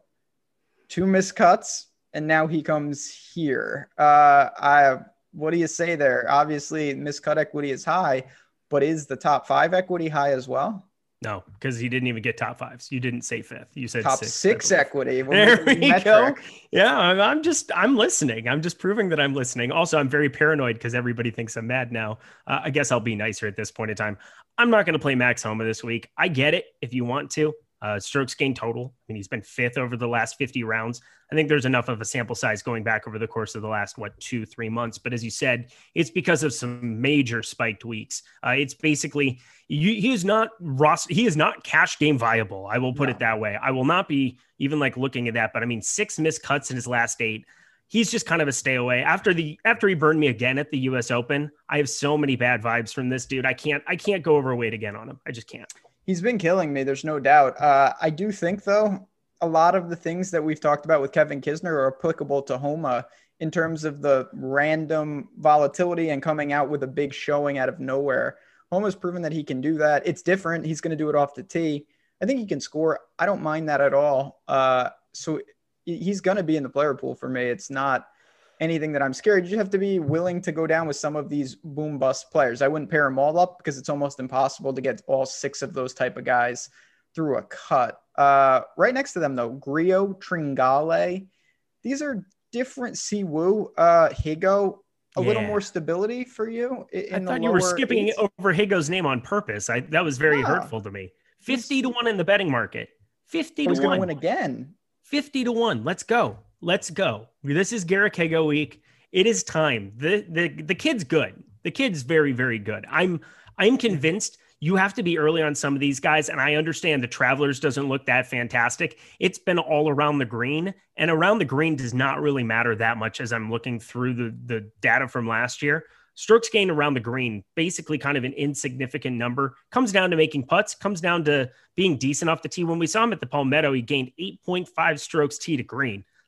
Speaker 1: Two missed cuts, and now he comes here. Uh, I, what do you say there? Obviously, miscut equity is high, but is the top five equity high as well?
Speaker 2: No, because he didn't even get top fives. You didn't say fifth. You said
Speaker 1: top
Speaker 2: sixth,
Speaker 1: six equity.
Speaker 2: There we go. Yeah, I'm, I'm just, I'm listening. I'm just proving that I'm listening. Also, I'm very paranoid because everybody thinks I'm mad now. Uh, I guess I'll be nicer at this point in time. I'm not going to play Max Homa this week. I get it if you want to. Uh, strokes gained total. I mean, he's been fifth over the last fifty rounds. I think there's enough of a sample size going back over the course of the last, what, two, three months. But as you said, it's because of some major spiked weeks. Uh, it's basically, you, he is not Ross. He is not cash game viable. I will put no. it that way. I will not be even like looking at that. But I mean, six missed cuts in his last eight. He's just kind of a stay away. After the after he burned me again at the U S Open, I have so many bad vibes from this dude. I can't I can't go overweight again on him. I just can't.
Speaker 1: He's been killing me. There's no doubt. Uh, I do think, though, a lot of the things that we've talked about with Kevin Kisner are applicable to Homa in terms of the random volatility and coming out with a big showing out of nowhere. Homa's proven that he can do that. It's different. He's going to do it off the tee. I think he can score. I don't mind that at all. Uh, so he's going to be in the player pool for me. It's not anything that I'm scared. You have to be willing to go down with some of these boom bust players. I wouldn't pair them all up because it's almost impossible to get all six of those type of guys through a cut. Uh, right next to them, though, Griot, Tringale. These are different. Siwoo, uh, Higo, a yeah. little more stability for you. In
Speaker 2: I thought you were skipping eights. over Higo's name on purpose. I That was very no. hurtful to me. fifty to one in the betting market. fifty to one. He's
Speaker 1: going to win again.
Speaker 2: fifty to one. Let's go. Let's go. This is Garrick Higo week. It is time. The, the the kid's good. The kid's very, very good. I'm I'm convinced you have to be early on some of these guys. And I understand the Travelers doesn't look that fantastic. It's been all around the green, and around the green does not really matter that much as I'm looking through the, the data from last year. Strokes gained around the green, basically kind of an insignificant number. Comes down to making putts, comes down to being decent off the tee. When we saw him at the Palmetto, he gained eight point five strokes tee to green.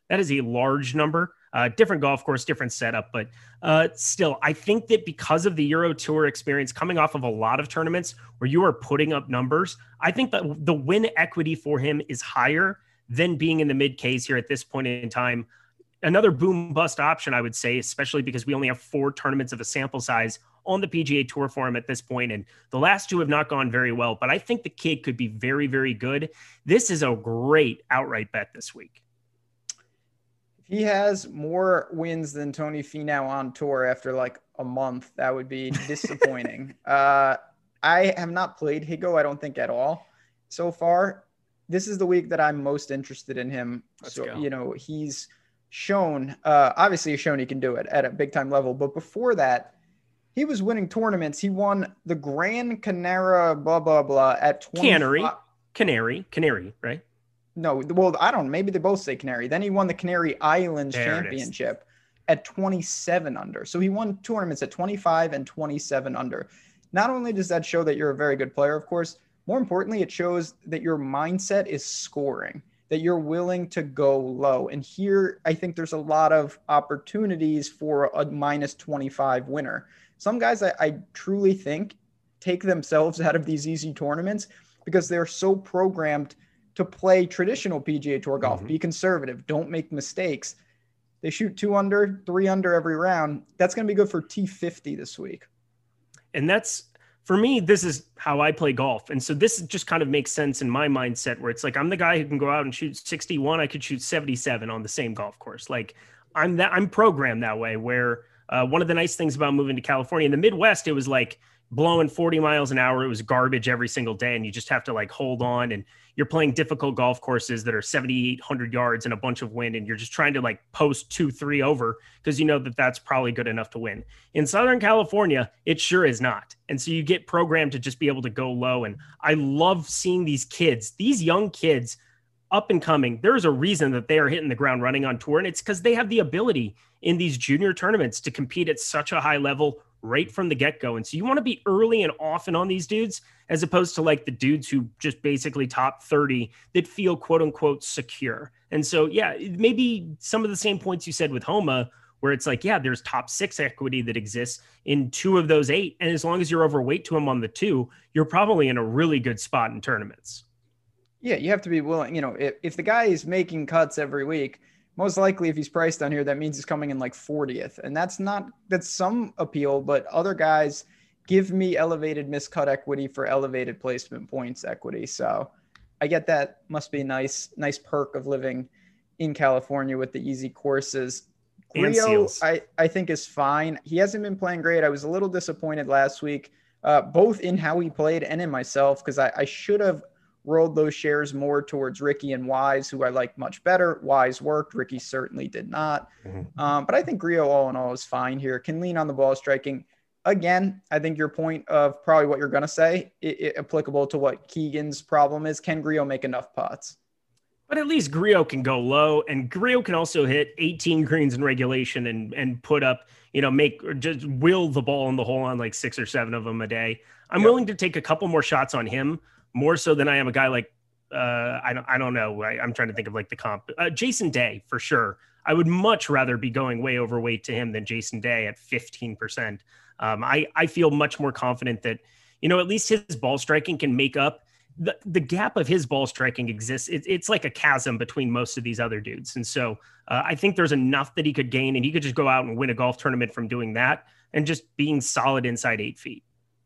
Speaker 2: That is a large number. Uh, different golf course, different setup, but uh, still, I think that because of the Euro Tour experience, coming off of a lot of tournaments where you are putting up numbers, I think that the win equity for him is higher than being in the mid Ks here at this point in time. Another boom bust option, I would say, especially because we only have four tournaments of a sample size on the P G A Tour for him at this point, and the last two have not gone very well, but I think the kid could be very, very good. This is a great outright bet this week.
Speaker 1: He has more wins than Tony Finau on tour after like a month. That would be disappointing. uh, I have not played Higgo, I don't think at all so far. This is the week that I'm most interested in him.
Speaker 2: Let's
Speaker 1: so,
Speaker 2: go.
Speaker 1: you know, he's shown, uh, obviously he's shown he can do it at a big time level. But before that, he was winning tournaments. He won the Grand Canara, blah, blah, blah at twenty.
Speaker 2: Canary, Canary, Canary, right?
Speaker 1: No, well, I don't know. Maybe they both say Canary. Then he won the Canary Islands
Speaker 2: There
Speaker 1: Championship at twenty-seven under. So he won tournaments at twenty-five and twenty-seven under. Not only does that show that you're a very good player, of course, more importantly, it shows that your mindset is scoring, that you're willing to go low. And here, I think there's a lot of opportunities for a minus twenty-five winner. Some guys I, I truly think take themselves out of these easy tournaments because they're so programmed to play traditional P G A Tour golf, mm-hmm. be conservative, don't make mistakes. They shoot two under, three under every round. That's going to be good for T fifty this week.
Speaker 2: And that's, for me, this is how I play golf. And so this just kind of makes sense in my mindset where it's like, I'm the guy who can go out and shoot sixty-one. I could shoot seventy-seven on the same golf course. Like I'm that I'm programmed that way where uh, one of the nice things about moving to California in the Midwest, it was like blowing forty miles an hour. It was garbage every single day. And you just have to like hold on, and you're playing difficult golf courses that are seventy-eight hundred yards and a bunch of wind. And you're just trying to like post two, three over because you know that that's probably good enough to win. In Southern California, it sure is not. And so you get programmed to just be able to go low. And I love seeing these kids, these young kids up and coming. There's a reason that they are hitting the ground running on tour. And it's because they have the ability in these junior tournaments to compete at such a high level right from the get-go. And so you want to be early and often on these dudes, as opposed to like the dudes who just basically top thirty that feel quote unquote secure. And so, yeah, maybe some of the same points you said with Homa, where it's like, yeah, there's top six equity that exists in two of those eight. And as long as you're overweight to him on the two, you're probably in a really good spot in tournaments.
Speaker 1: Yeah, you have to be willing, you know, if, if the guy is making cuts every week, most likely if he's priced on here, that means he's coming in like fortieth. And that's not, that's some appeal, but other guys give me elevated miscut equity for elevated placement points equity. So I get that. Must be a nice, nice perk of living in California with the easy courses. Grillo, I, I think is fine. He hasn't been playing great. I was a little disappointed last week, uh, both in how he played and in myself, because I, I should have rolled those shares more towards Ricky and Wise, who I like much better. Wise worked. Ricky certainly did not. Mm-hmm. Um, but I think Grillo all in all is fine here. Can lean on the ball striking. Again, I think your point of probably what you're going to say, it, it applicable to what Keegan's problem is. Can Grillo make enough putts?
Speaker 2: But at least Grillo can go low, and Grillo can also hit eighteen greens in regulation and and put up, you know, make or just will the ball in the hole on like six or seven of them a day. I'm yep. willing to take a couple more shots on him, more so than I am a guy like, uh, I don't, I don't know. I, I'm trying to think of like the comp. Uh, Jason Day, for sure. I would much rather be going way overweight to him than Jason Day at fifteen percent. Um, I, I feel much more confident that, you know, at least his ball striking can make up the, the gap of his ball striking exists. It, it's like a chasm between most of these other dudes. And so uh, I think there's enough that he could gain, and he could just go out and win a golf tournament from doing that and just being solid inside eight feet.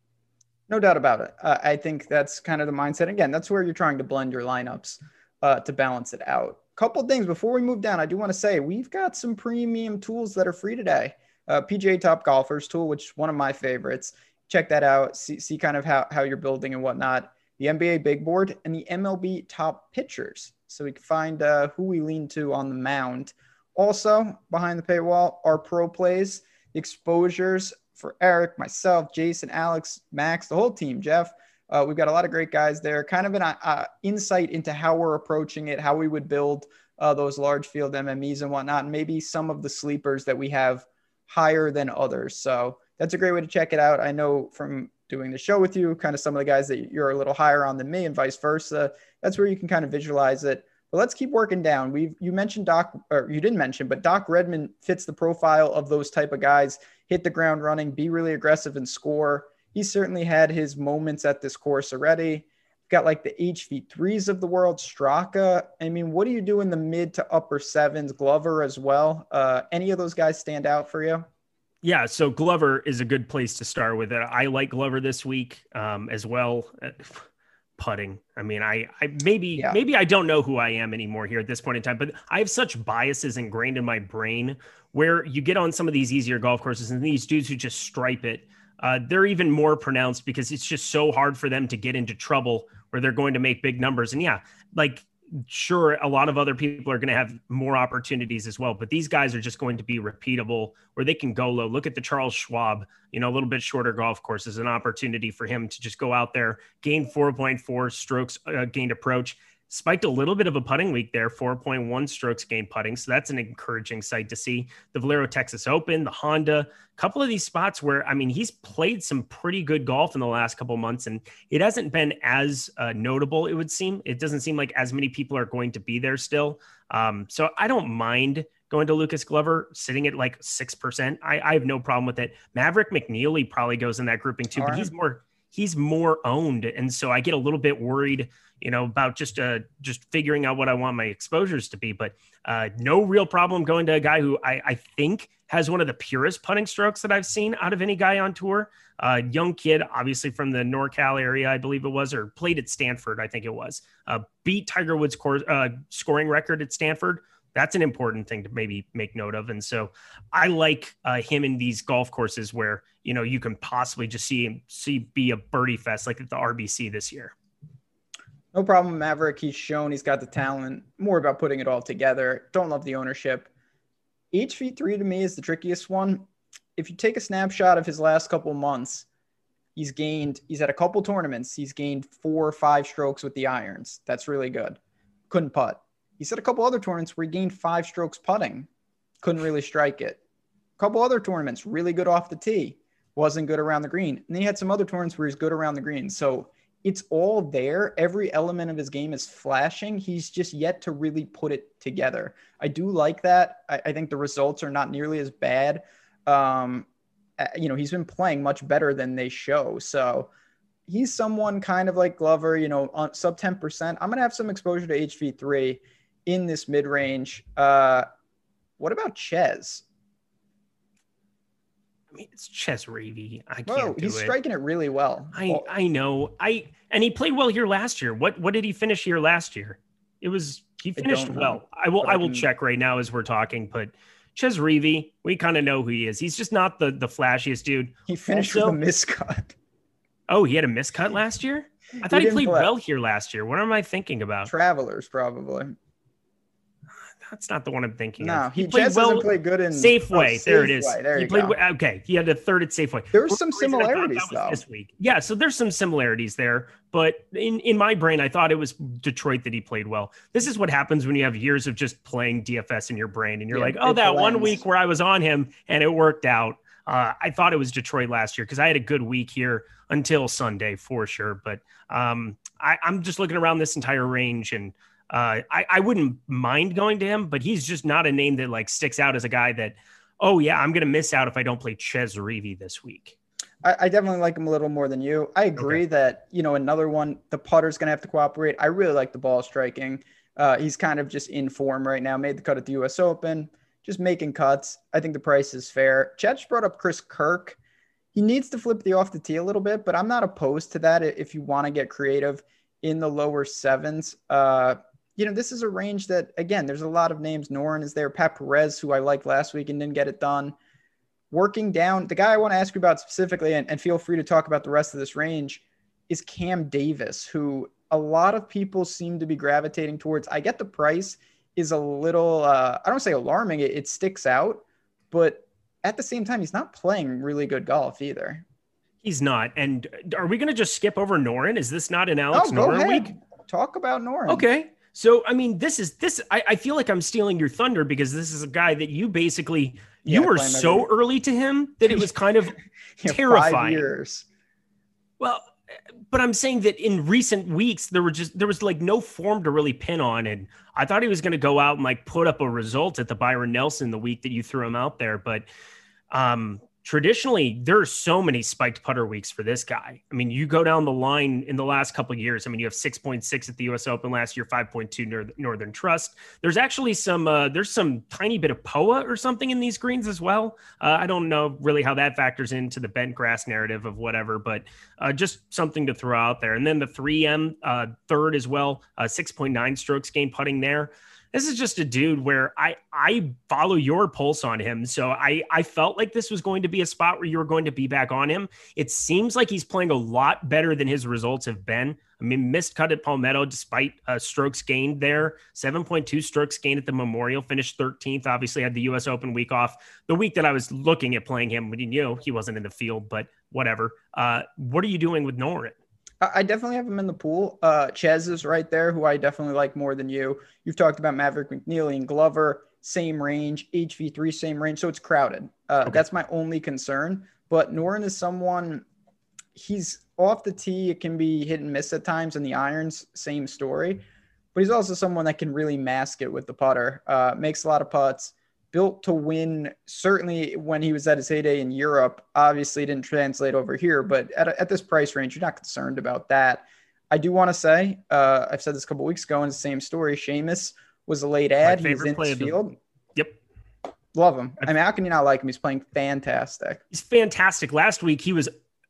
Speaker 1: No doubt about it. Uh, I think that's kind of the mindset. Again, that's where you're trying to blend your lineups uh, to balance it out. Couple things before we move down. I do want to say we've got some premium tools that are free today. Uh, P G A Top Golfers tool, which is one of my favorites. Check that out. See, see kind of how, how you're building and whatnot. The N B A Big Board and the M L B Top Pitchers. So we can find uh, who we lean to on the mound. Also, behind the paywall, our pro plays, the exposures for Eric, myself, Jason, Alex, Max, the whole team, Jeff. Uh, we've got a lot of great guys there. Kind of an uh, insight into how we're approaching it, how we would build uh, those large field M M Es and whatnot, and maybe some of the sleepers that we have higher than others. So that's a great way to check it out. I know from doing the show with you, kind of some of the guys that you're a little higher on than me and vice versa. That's where you can kind of visualize it. But let's keep working down. We've you mentioned Doc, or you didn't mention, but Doc Redman fits the profile of those type of guys. Hit the ground running, be really aggressive and score. He's certainly had his moments at this course already. Got like the H V threes of the world, Straka. I mean, what do you do in the mid to upper sevens? Glover as well. Uh, any of those guys stand out for you?
Speaker 2: Yeah, so Glover is a good place to start with it. I like Glover this week um, as well. Putting. I mean, I, I maybe, yeah. maybe I don't know who I am anymore here at this point in time, but I have such biases ingrained in my brain where you get on some of these easier golf courses and these dudes who just stripe it. Uh, they're even more pronounced because it's just so hard for them to get into trouble where they're going to make big numbers. And yeah, like, sure, a lot of other people are going to have more opportunities as well, but these guys are just going to be repeatable where they can go low. Look at the Charles Schwab, you know, a little bit shorter golf course is an opportunity for him to just go out there, gain four point four strokes uh, gained approach, spiked a little bit of a putting week there, four point one strokes gained putting. So that's an encouraging sight to see. The Valero Texas Open, the Honda, a couple of these spots where, I mean, he's played some pretty good golf in the last couple of months and it hasn't been as uh, notable, it would seem. It doesn't seem like as many people are going to be there still. Um, so I don't mind going to Lucas Glover, sitting at like six percent. I, I have no problem with it. Maverick McNeely probably goes in that grouping too, All but right. he's more he's more owned. And so I get a little bit worried, you know, about just uh, just figuring out what I want my exposures to be. But uh, no real problem going to a guy who I, I think has one of the purest putting strokes that I've seen out of any guy on tour. Uh, young kid, obviously from the NorCal area, I believe it was, or played at Stanford, I think it was. Uh, beat Tiger Woods' cor- uh, scoring record at Stanford. That's an important thing to maybe make note of. And so I like uh, him in these golf courses where, you know, you can possibly just see him see be a birdie fest like at the R B C this year.
Speaker 1: No problem, Maverick. He's shown he's got the talent. More about putting it all together. Don't love the ownership. H V three to me is the trickiest one. If you take a snapshot of his last couple months, he's gained, he's had a couple tournaments. He's gained four or five strokes with the irons. That's really good. Couldn't putt. He's had a couple other tournaments where he gained five strokes putting. Couldn't really strike it. A couple other tournaments, really good off the tee. Wasn't good around the green. And then he had some other tournaments where he's good around the green. So it's all there. Every element of his game is flashing. He's just yet to really put it together. I do like that. I, I think the results are not nearly as bad. Um, you know, he's been playing much better than they show. So he's someone kind of like Glover, you know, on sub ten percent. I'm going to have some exposure to H V three in this mid-range. Uh, what about Ches?
Speaker 2: I mean, it's Ches Reavie. I can't
Speaker 1: Whoa,
Speaker 2: do
Speaker 1: he's
Speaker 2: it.
Speaker 1: striking it really well.
Speaker 2: I,
Speaker 1: well.
Speaker 2: I know. I and he played well here last year. What what did he finish here last year? It was he finished I well. I will I will can... check right now as we're talking, but Ches Reavie, we kind of know who he is. He's just not the the flashiest dude.
Speaker 1: He finished also, with a miscut.
Speaker 2: Oh, he had a miscut last year? I thought he, he played play. well here last year. What am I thinking about?
Speaker 1: Travelers, probably.
Speaker 2: That's not the one I'm thinking
Speaker 1: no,
Speaker 2: of.
Speaker 1: He, he played well. Doesn't play good in
Speaker 2: Safeway. Oh, there Safeway. It is.
Speaker 1: There
Speaker 2: he
Speaker 1: you
Speaker 2: played
Speaker 1: go.
Speaker 2: Okay. He had a third at Safeway.
Speaker 1: There's some similarities though
Speaker 2: this week. Yeah, so there's some similarities there, but in in my brain, I thought it was Detroit that he played well. This is what happens when you have years of just playing D F S in your brain, and you're yeah, like, oh, that blends. one week where I was on him and it worked out. Uh, I thought it was Detroit last year because I had a good week here until Sunday for sure. But um, I, I'm just looking around this entire range and. Uh, I, I wouldn't mind going to him, but he's just not a name that like sticks out as a guy that, oh yeah, I'm going to miss out if I don't play Ches Reavie this week.
Speaker 1: I, I definitely like him a little more than you. I agree okay. that, you know, another one, the putter's going to have to cooperate. I really like the ball striking. Uh, he's kind of just in form right now, made the cut at the U S Open, just making cuts. I think the price is fair. Chet just brought up Chris Kirk. He needs to flip the off the tee a little bit, but I'm not opposed to that if you want to get creative in the lower sevens. Uh, You know, this is a range that, again, there's a lot of names. Noren is there. Pat Perez, who I liked last week and didn't get it done. Working down, the guy I want to ask you about specifically, and, and feel free to talk about the rest of this range, is Cam Davis, who a lot of people seem to be gravitating towards. I get the price is a little, uh, I don't say alarming. It, it sticks out, but at the same time, he's not playing really good golf either.
Speaker 2: He's not. And are we going to just skip over Noren? Is this not an Alex oh, Noren week?
Speaker 1: Talk about Noren.
Speaker 2: Okay. So, I mean, this is this, I, I feel like I'm stealing your thunder because this is a guy that you basically, yeah, you were so every... early to him that it was kind of
Speaker 1: yeah,
Speaker 2: terrifying.
Speaker 1: Five years.
Speaker 2: Well, but I'm saying that in recent weeks, there were just, there was like no form to really pin on. And I thought he was going to go out and like put up a result at the Byron Nelson the week that you threw him out there. But um, traditionally, there are so many spiked putter weeks for this guy. I mean, you go down the line in the last couple of years. I mean, you have six point six at the U S Open last year, five point two near Northern Trust. There's actually some, uh, there's some tiny bit of P O A or something in these greens as well. Uh, I don't know really how that factors into the bent grass narrative of whatever, but uh, just something to throw out there. And then the three M uh, third as well, uh, six point nine strokes gained putting there. This is just a dude where I I follow your pulse on him. So I, I felt like this was going to be a spot where you were going to be back on him. It seems like he's playing a lot better than his results have been. I mean, missed cut at Palmetto despite uh, strokes gained there. seven point two strokes gained at the Memorial, finished thirteenth. Obviously had the U S Open week off. The week that I was looking at playing him, you know, he wasn't in the field, but whatever. Uh, what are you doing with Noren?
Speaker 1: I definitely have him in the pool. Uh, Ches is right there, who I definitely like more than you. You've talked about Maverick McNeely and Glover, same range, H V three, same range. So it's crowded. Uh, okay. That's my only concern. But Noren is someone, he's off the tee. It can be hit and miss at times, and the irons, same story. But he's also someone that can really mask it with the putter. Uh, makes a lot of putts. Built to win, certainly when he was at his heyday in Europe. Obviously didn't translate over here, but at, at this price range, you're not concerned about that. I do want to say, uh, I've said this a couple weeks ago in the same story, Seamus was a late ad. He's in his field.
Speaker 2: Yep.
Speaker 1: Love him. I mean, how can you not like him? He's playing fantastic.
Speaker 2: He's fantastic. Last week, he was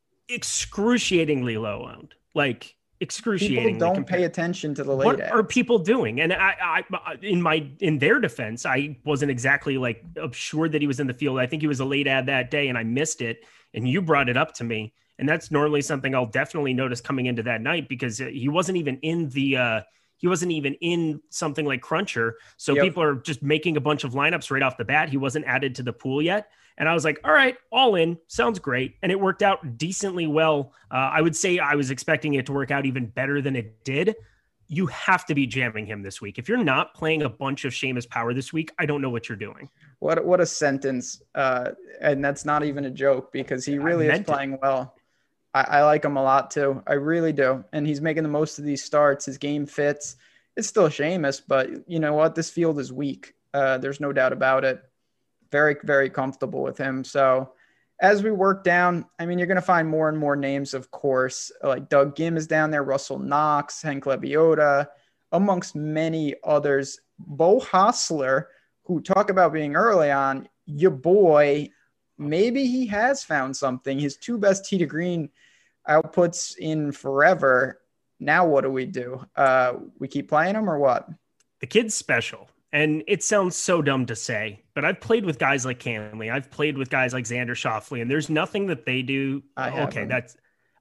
Speaker 2: excruciatingly low owned. Like, excruciating.
Speaker 1: People don't compared. pay attention to the late
Speaker 2: What
Speaker 1: ads.
Speaker 2: are people doing? And I, I, in my, in their defense, I wasn't exactly like sure that he was in the field. I think he was a late ad that day and I missed it. And you brought it up to me. And that's normally something I'll definitely notice coming into that night because he wasn't even in the, uh, he wasn't even in something like Cruncher. So yep. people are just making a bunch of lineups right off the bat. He wasn't added to the pool yet. And I was like, all right, all in, sounds great. And it worked out decently well. Uh, I would say I was expecting it to work out even better than it did. You have to be jamming him this week. If you're not playing a bunch of Seamus Power this week, I don't know what you're doing.
Speaker 1: What what a sentence. Uh, and that's not even a joke because he really is playing it. well. I, I like him a lot too. I really do. And he's making the most of these starts. His game fits. It's still Seamus, but you know what? This field is weak. Uh, there's no doubt about it. Very, very comfortable with him. So as we work down, I mean, you're going to find more and more names, of course, like Doug Gim is down there, Russell Knox, Hank Lebioda, amongst many others. Beau Hossler, who talk about being early on, your boy, maybe he has found something. His two best tee to green outputs in forever. Now what do we do? Uh, we keep playing him or what?
Speaker 2: The kid's special. And it sounds so dumb to say, but I've played with guys like Canley. I've played with guys like Xander Schauffele, and there's nothing that they do.
Speaker 1: I
Speaker 2: okay,
Speaker 1: haven't.
Speaker 2: that's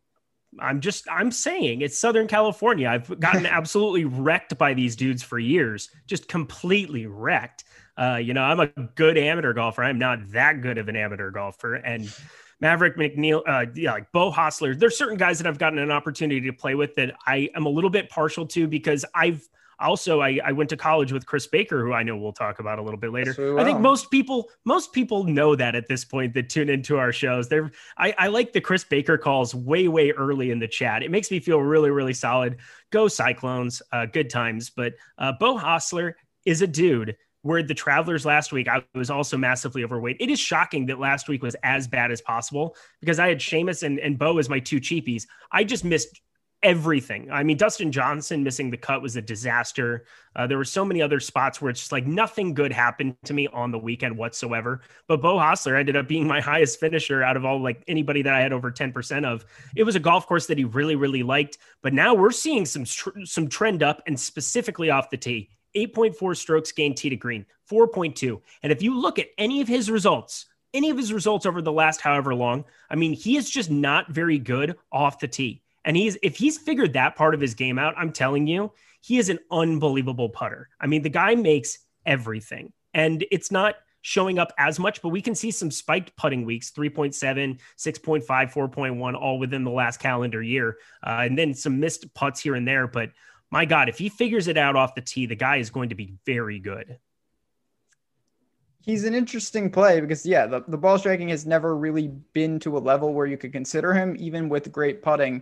Speaker 2: I'm just I'm saying it's Southern California. I've gotten absolutely wrecked by these dudes for years, just completely wrecked. Uh, you know, I'm a good amateur golfer. I'm not that good of an amateur golfer. And Maverick McNeil, uh, yeah, like Beau Hossler. There's certain guys that I've gotten an opportunity to play with that I am a little bit partial to because I've Also, I, I went to college with Chris Baker, who I know we'll talk about a little bit later.
Speaker 1: Yes,
Speaker 2: I think most people, most people know that at this point that tune into our shows. They're, I, I like the Chris Baker calls way, way early in the chat. It makes me feel really, really solid. Go Cyclones, uh, good times. But uh, Beau Hossler is a dude where the Travelers last week, I was also massively overweight. It is shocking that last week was as bad as possible because I had Seamus and, and Beau as my two cheapies. I just missed everything. I mean, Dustin Johnson missing the cut was a disaster. Uh, there were so many other spots where it's just like nothing good happened to me on the weekend whatsoever. But Beau Hossler ended up being my highest finisher out of all like anybody that I had over ten percent of. It was a golf course that he really, really liked. But now we're seeing some tr- some trend up and specifically off the tee. eight point four strokes gained tee to green, four point two. And if you look at any of his results, any of his results over the last however long, I mean, he is just not very good off the tee. And he's if he's figured that part of his game out, I'm telling you, he is an unbelievable putter. I mean, the guy makes everything. And it's not showing up as much, but we can see some spiked putting weeks, three point seven, six point five, four point one, all within the last calendar year. Uh, and then some missed putts here and there. But my God, if he figures it out off the tee, the guy is going to be very good.
Speaker 1: He's an interesting play because, yeah, the, the ball striking has never really been to a level where you could consider him, even with great putting.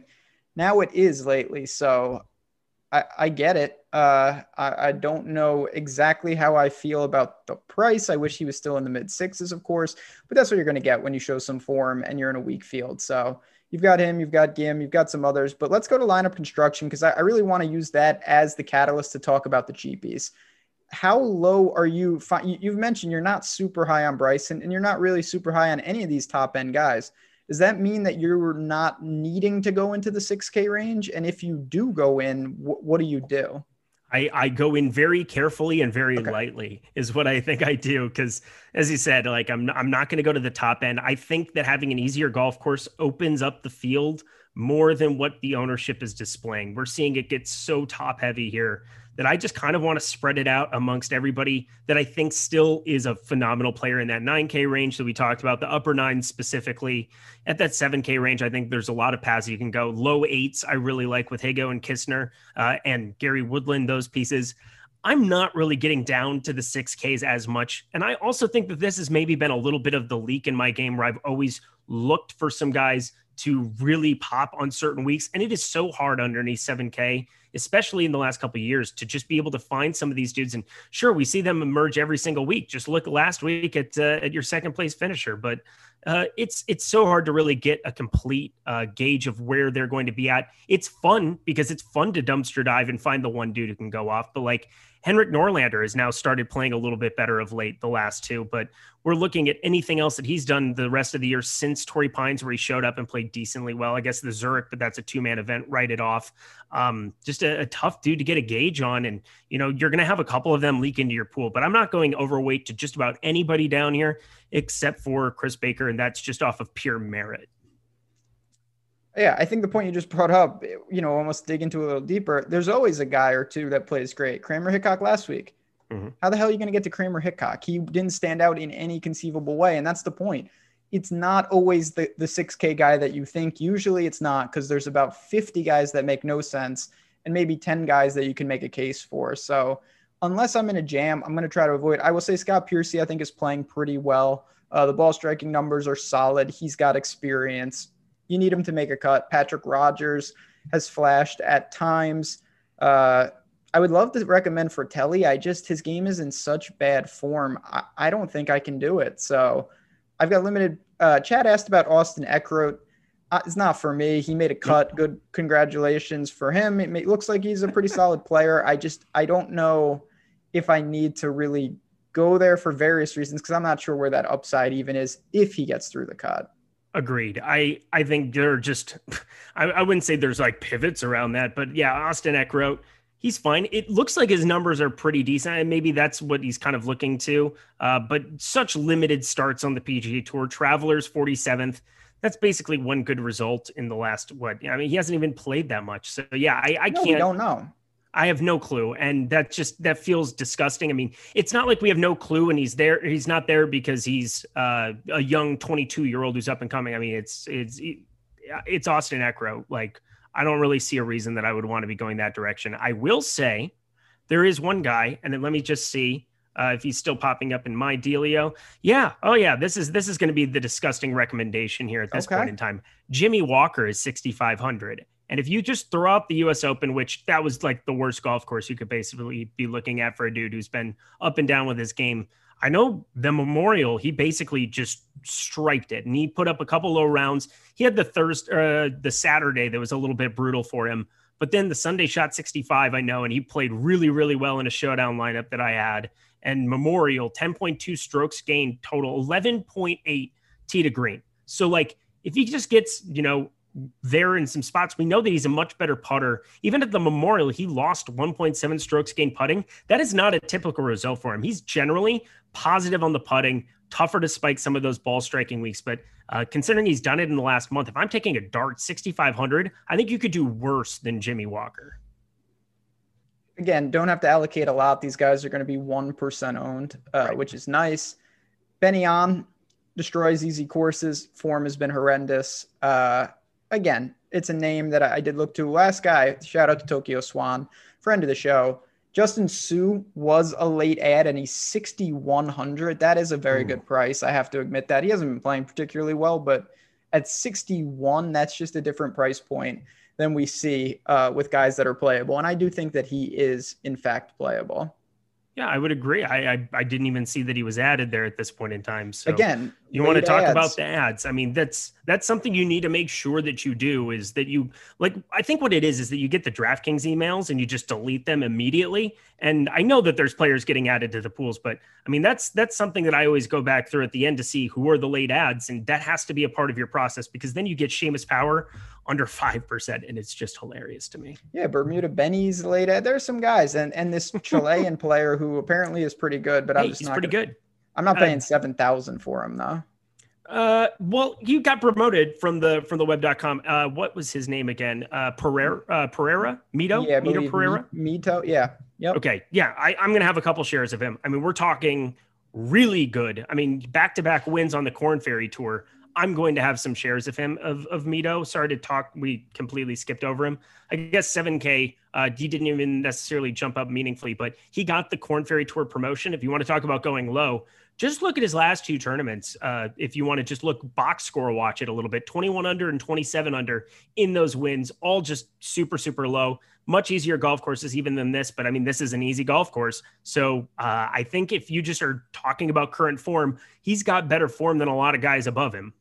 Speaker 1: Now it is lately. So I, I get it. Uh, I, I don't know exactly how I feel about the price. I wish he was still in the mid sixes, of course, but that's what you're going to get when you show some form and you're in a weak field. So you've got him, you've got Gim, you've got some others, but let's go to lineup construction because I, I really want to use that as the catalyst to talk about the cheapies. How low are you? You've mentioned you're not super high on Bryson and you're not really super high on any of these top end guys. Does that mean that you're not needing to go into the six K range? And if you do go in, wh- what do you do?
Speaker 2: I, I go in very carefully and very
Speaker 1: okay.
Speaker 2: lightly is what I think I do. Because as you said, like I'm, I'm not going to go to the top end. I think that having an easier golf course opens up the field more than what the ownership is displaying. We're seeing it get so top heavy here that I just kind of want to spread it out amongst everybody that I think still is a phenomenal player in that nine K range that we talked about, the upper nine specifically. At that seven K range, I think there's a lot of paths you can go. Low eights, I really like with Higo and Kistner uh, and Gary Woodland, those pieces. I'm not really getting down to the six Ks as much. And I also think that this has maybe been a little bit of the leak in my game where I've always looked for some guys to really pop on certain weeks. And it is so hard underneath seven K, especially in the last couple of years, to just be able to find some of these dudes. And sure, we see them emerge every single week. Just look last week at uh, at your second place finisher. But uh, it's it's so hard to really get a complete uh, gauge of where they're going to be at. It's fun because it's fun to dumpster dive and find the one dude who can go off. But like Henrik Norlander has now started playing a little bit better of late, the last two, but we're looking at anything else that he's done the rest of the year since Torrey Pines, where he showed up and played decently well. I guess the Zurich, but that's a two-man event. Write it off. Um, just a, a tough dude to get a gauge on. And, you know, you're going to have a couple of them leak into your pool, but I'm not going overweight to just about anybody down here except for Chris Baker. And that's just off of pure merit.
Speaker 1: Yeah, I think the point you just brought up, you know, almost dig into a little deeper. There's always a guy or two that plays great. Kramer Hickok last week. Mm-hmm. How the hell are you going to get to Kramer Hickok? He didn't stand out in any conceivable way. And that's the point. It's not always the, the six K guy that you think. Usually it's not, because there's about fifty guys that make no sense and maybe ten guys that you can make a case for. So unless I'm in a jam, I'm going to try to avoid. I will say Scott Piercy, I think, is playing pretty well. Uh, the ball striking numbers are solid. He's got experience. You need him to make a cut. Patrick Rogers has flashed at times. Uh, I would love to recommend Fratelli. I just, his game is in such bad form. I, I don't think I can do it. So I've got limited. Uh, Chad asked about Austin Eckroat. Uh, it's not for me. He made a cut. Good. Congratulations for him. It, may, it looks like he's a pretty solid player. I just, I don't know if I need to really go there for various reasons, because I'm not sure where that upside even is if he gets through the cut.
Speaker 2: Agreed. I, I think they're just, I, I wouldn't say there's like pivots around that, but yeah, Austin Eckroat, he's fine. It looks like his numbers are pretty decent, and maybe that's what he's kind of looking to. Uh, but such limited starts on the P G A Tour. Travelers forty-seventh. That's basically one good result in the last, what? I mean, he hasn't even played that much. So yeah, I, I
Speaker 1: no,
Speaker 2: can't.
Speaker 1: We don't know.
Speaker 2: I have no clue. And that just, that feels disgusting. I mean, it's not like we have no clue and he's there. He's not there because he's uh, a young twenty-two year old who's up and coming. I mean, it's, it's, it's Austin Eckroat. Like, I don't really see a reason that I would want to be going that direction. I will say there is one guy, and then let me just see uh, if he's still popping up in my dealio. Yeah. Oh yeah. This is, this is going to be the disgusting recommendation here at this okay. point in time. Jimmy Walker is sixty-five hundred. And if you just throw out the U S Open, which that was like the worst golf course you could basically be looking at for a dude who's been up and down with his game. I know the Memorial, he basically just striped it and he put up a couple low rounds. He had the Thursday, uh, the Saturday that was a little bit brutal for him, but then the Sunday shot sixty-five, I know, and he played really, really well in a showdown lineup that I had. And Memorial, ten point two strokes gained total, eleven point eight tee to green. So like, if he just gets, you know, there in some spots, we know that he's a much better putter. Even at the Memorial, he lost one point seven strokes gained putting. That is not a typical result for him. He's generally positive on the putting, tougher to spike some of those ball striking weeks. But uh, considering he's done it in the last month, if I'm taking a dart sixty-five hundred, I think you could do worse than Jimmy Walker.
Speaker 1: Again, don't have to allocate a lot. These guys are going to be one percent owned, uh, right. which is nice. Benny On destroys easy courses. Form has been horrendous. Uh, Again, it's a name that I did look to. Last guy, shout out to Tokyo Swan, friend of the show. Justin Suh was a late ad, and he's sixty-one hundred. That is a very Ooh. good price. I have to admit that. He hasn't been playing particularly well, but at sixty-one, that's just a different price point. than we see uh, with guys that are playable. And I do think that he is, in fact, playable.
Speaker 2: Yeah, I would agree. I, I I didn't even see that he was added there at this point in time. So
Speaker 1: again,
Speaker 2: you want to talk ads. about the ads? I mean, that's that's something you need to make sure that you do. Is that you like? I think what it is is that you get the DraftKings emails and you just delete them immediately. And I know that there's players getting added to the pools, but I mean that's that's something that I always go back through at the end to see who are the late ads, and that has to be a part of your process because then you get Seamus Power under five percent, and it's just hilarious to me.
Speaker 1: Yeah, Bermuda Benny's late ad. There's some guys, and and this Chilean player who apparently is pretty good, but
Speaker 2: hey,
Speaker 1: I'm just
Speaker 2: he's
Speaker 1: not
Speaker 2: pretty
Speaker 1: gonna,
Speaker 2: good.
Speaker 1: I'm not paying uh, seven thousand for him though.
Speaker 2: Uh, well, you got promoted from the from the web dot com. Uh, what was his name again? Uh, Pereira, uh, Pereira, Mito,
Speaker 1: yeah,
Speaker 2: Mito Pereira,
Speaker 1: Mito. Yeah, yep.
Speaker 2: Okay, yeah, I, I'm gonna have a couple shares of him. I mean, we're talking really good. I mean, back to back wins on the Corn Ferry Tour. I'm going to have some shares of him of of Mito. Sorry to talk, we completely skipped over him. I guess seven K. Uh, he didn't even necessarily jump up meaningfully, but he got the Corn Ferry Tour promotion. If you want to talk about going low, just look at his last two tournaments. Uh, if you want to just look box score, watch it a little bit, twenty-one under and twenty-seven under in those wins, all just super, super low, much easier golf courses even than this. But I mean, this is an easy golf course. So uh, I think if you just are talking about current form, he's got better form than a lot of guys above him.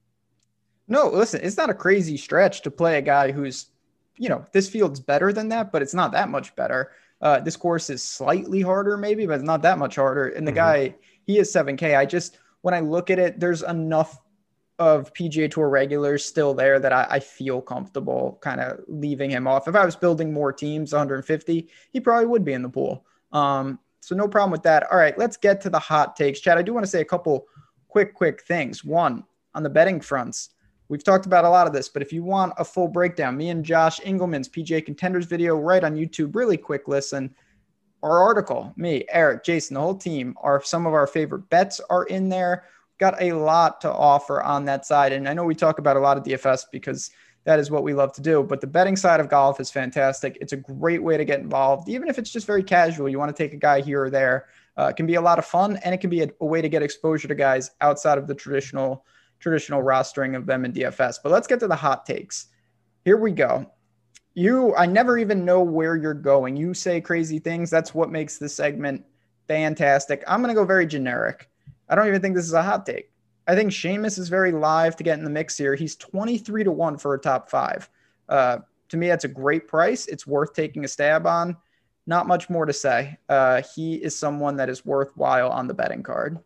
Speaker 1: No, listen, it's not a crazy stretch to play a guy who's, you know, this field's better than that, but it's not that much better. Uh, this course is slightly harder maybe, but it's not that much harder. And the mm-hmm. guy, he is seven K. I just, when I look at it, there's enough of P G A Tour regulars still there that I, I feel comfortable kind of leaving him off. If I was building more teams, one hundred fifty, he probably would be in the pool. Um, so no problem with that. All right, let's get to the hot takes. Chad, I do want to say a couple quick, quick things. One, on the betting fronts, we've talked about a lot of this, but if you want a full breakdown, me and Josh Engelman's P G A Contenders video right on YouTube, really quick listen. Our article, me, Eric, Jason, the whole team, are some of our favorite bets are in there. Got a lot to offer on that side. And I know we talk about a lot of D F S because that is what we love to do, but the betting side of golf is fantastic. It's a great way to get involved. Even if it's just very casual, you want to take a guy here or there. Uh, it can be a lot of fun, and it can be a, a way to get exposure to guys outside of the traditional traditional rostering of them in D F S. But let's get to the hot takes. Here we go. You, I never even know where you're going. You say crazy things. That's what makes this segment fantastic. I'm going to go very generic. I don't even think this is a hot take. I think Seamus is very live to get in the mix here. He's twenty-three to one for a top five. Uh, to me, that's a great price. It's worth taking a stab on. Not much more to say. Uh, he is someone that is worthwhile on the betting card.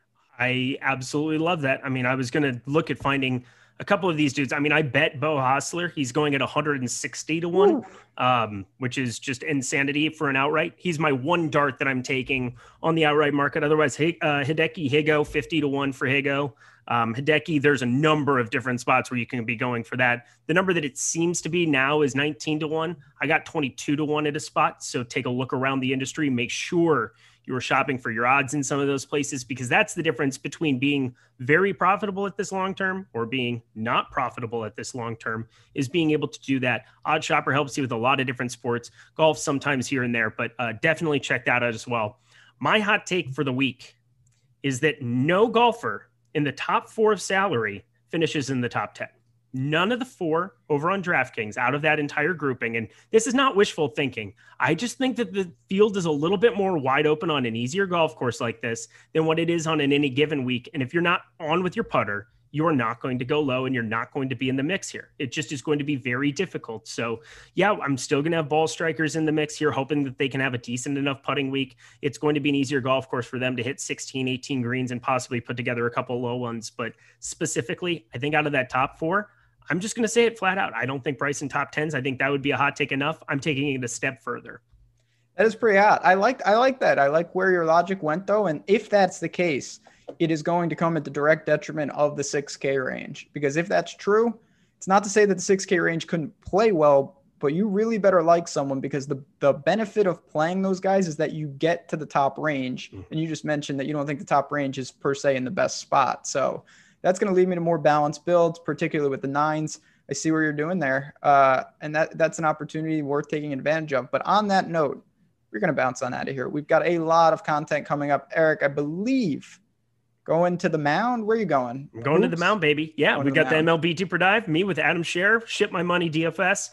Speaker 2: I absolutely love that. I mean, I was going to look at finding a couple of these dudes. I mean, I bet Beau Hossler, he's going at one hundred sixty to one, um, which is just insanity for an outright. He's my one dart that I'm taking on the outright market. Otherwise, uh, Hideki Higo, fifty to one for Higo. Um, Hideki, there's a number of different spots where you can be going for that. The number that it seems to be now is nineteen to one. I got twenty-two to one at a spot. So take a look around the industry, make sure you are shopping for your odds in some of those places, because that's the difference between being very profitable at this long term or being not profitable at this long term, is being able to do that. OddsShopper helps you with a lot of different sports, golf sometimes here and there, but uh, definitely check that out as well. My hot take for the week is that no golfer in the top four of salary finishes in the top ten. None of the four over on DraftKings out of that entire grouping. And this is not wishful thinking. I just think that the field is a little bit more wide open on an easier golf course like this than what it is on an any given week. And if you're not on with your putter, you're not going to go low and you're not going to be in the mix here. It just is going to be very difficult. So yeah, I'm still going to have ball strikers in the mix here, hoping that they can have a decent enough putting week. It's going to be an easier golf course for them to hit sixteen, eighteen greens and possibly put together a couple low ones. But specifically, I think out of that top four, I'm just going to say it flat out. I don't think Bryson top tens. I think that would be a hot take enough. I'm taking it a step further.
Speaker 1: That is pretty hot. I like, I like that. I like where your logic went though. And if that's the case, it is going to come at the direct detriment of the six K range, because if that's true, it's not to say that the six K range couldn't play well, but you really better like someone, because the, the benefit of playing those guys is that you get to the top range. Mm-hmm. And you just mentioned that you don't think the top range is per se in the best spot. So that's going to lead me to more balanced builds, particularly with the nines. I see where you're doing there. Uh, and that that's an opportunity worth taking advantage of. But on that note, we're going to bounce on out of here. We've got a lot of content coming up. Eric, I believe, going to the mound. Where are you going?
Speaker 2: I'm going Oops. to the mound, baby. Yeah, we got the, the M L B Deeper Dive. Me with Adam Scherr, Ship My Money D F S.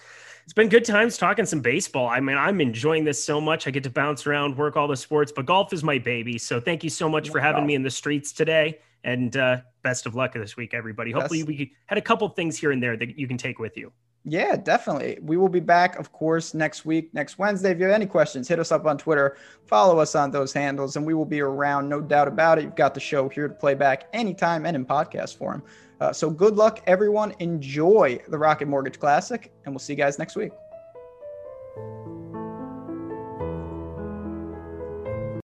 Speaker 2: It's been good times talking some baseball. I mean, I'm enjoying this so much. I get to bounce around, work all the sports, but golf is my baby. So thank you so much for having me in the streets today. And uh, best of luck this week, everybody. Hopefully we had a couple things here and there that you can take with you.
Speaker 1: Yeah, definitely. We will be back, of course, next week, next Wednesday. If you have any questions, hit us up on Twitter, follow us on those handles, and we will be around, no doubt about it. You've got the show here to play back anytime and in podcast form. Uh, so good luck, everyone. Enjoy the Rocket Mortgage Classic, and we'll see you guys next week.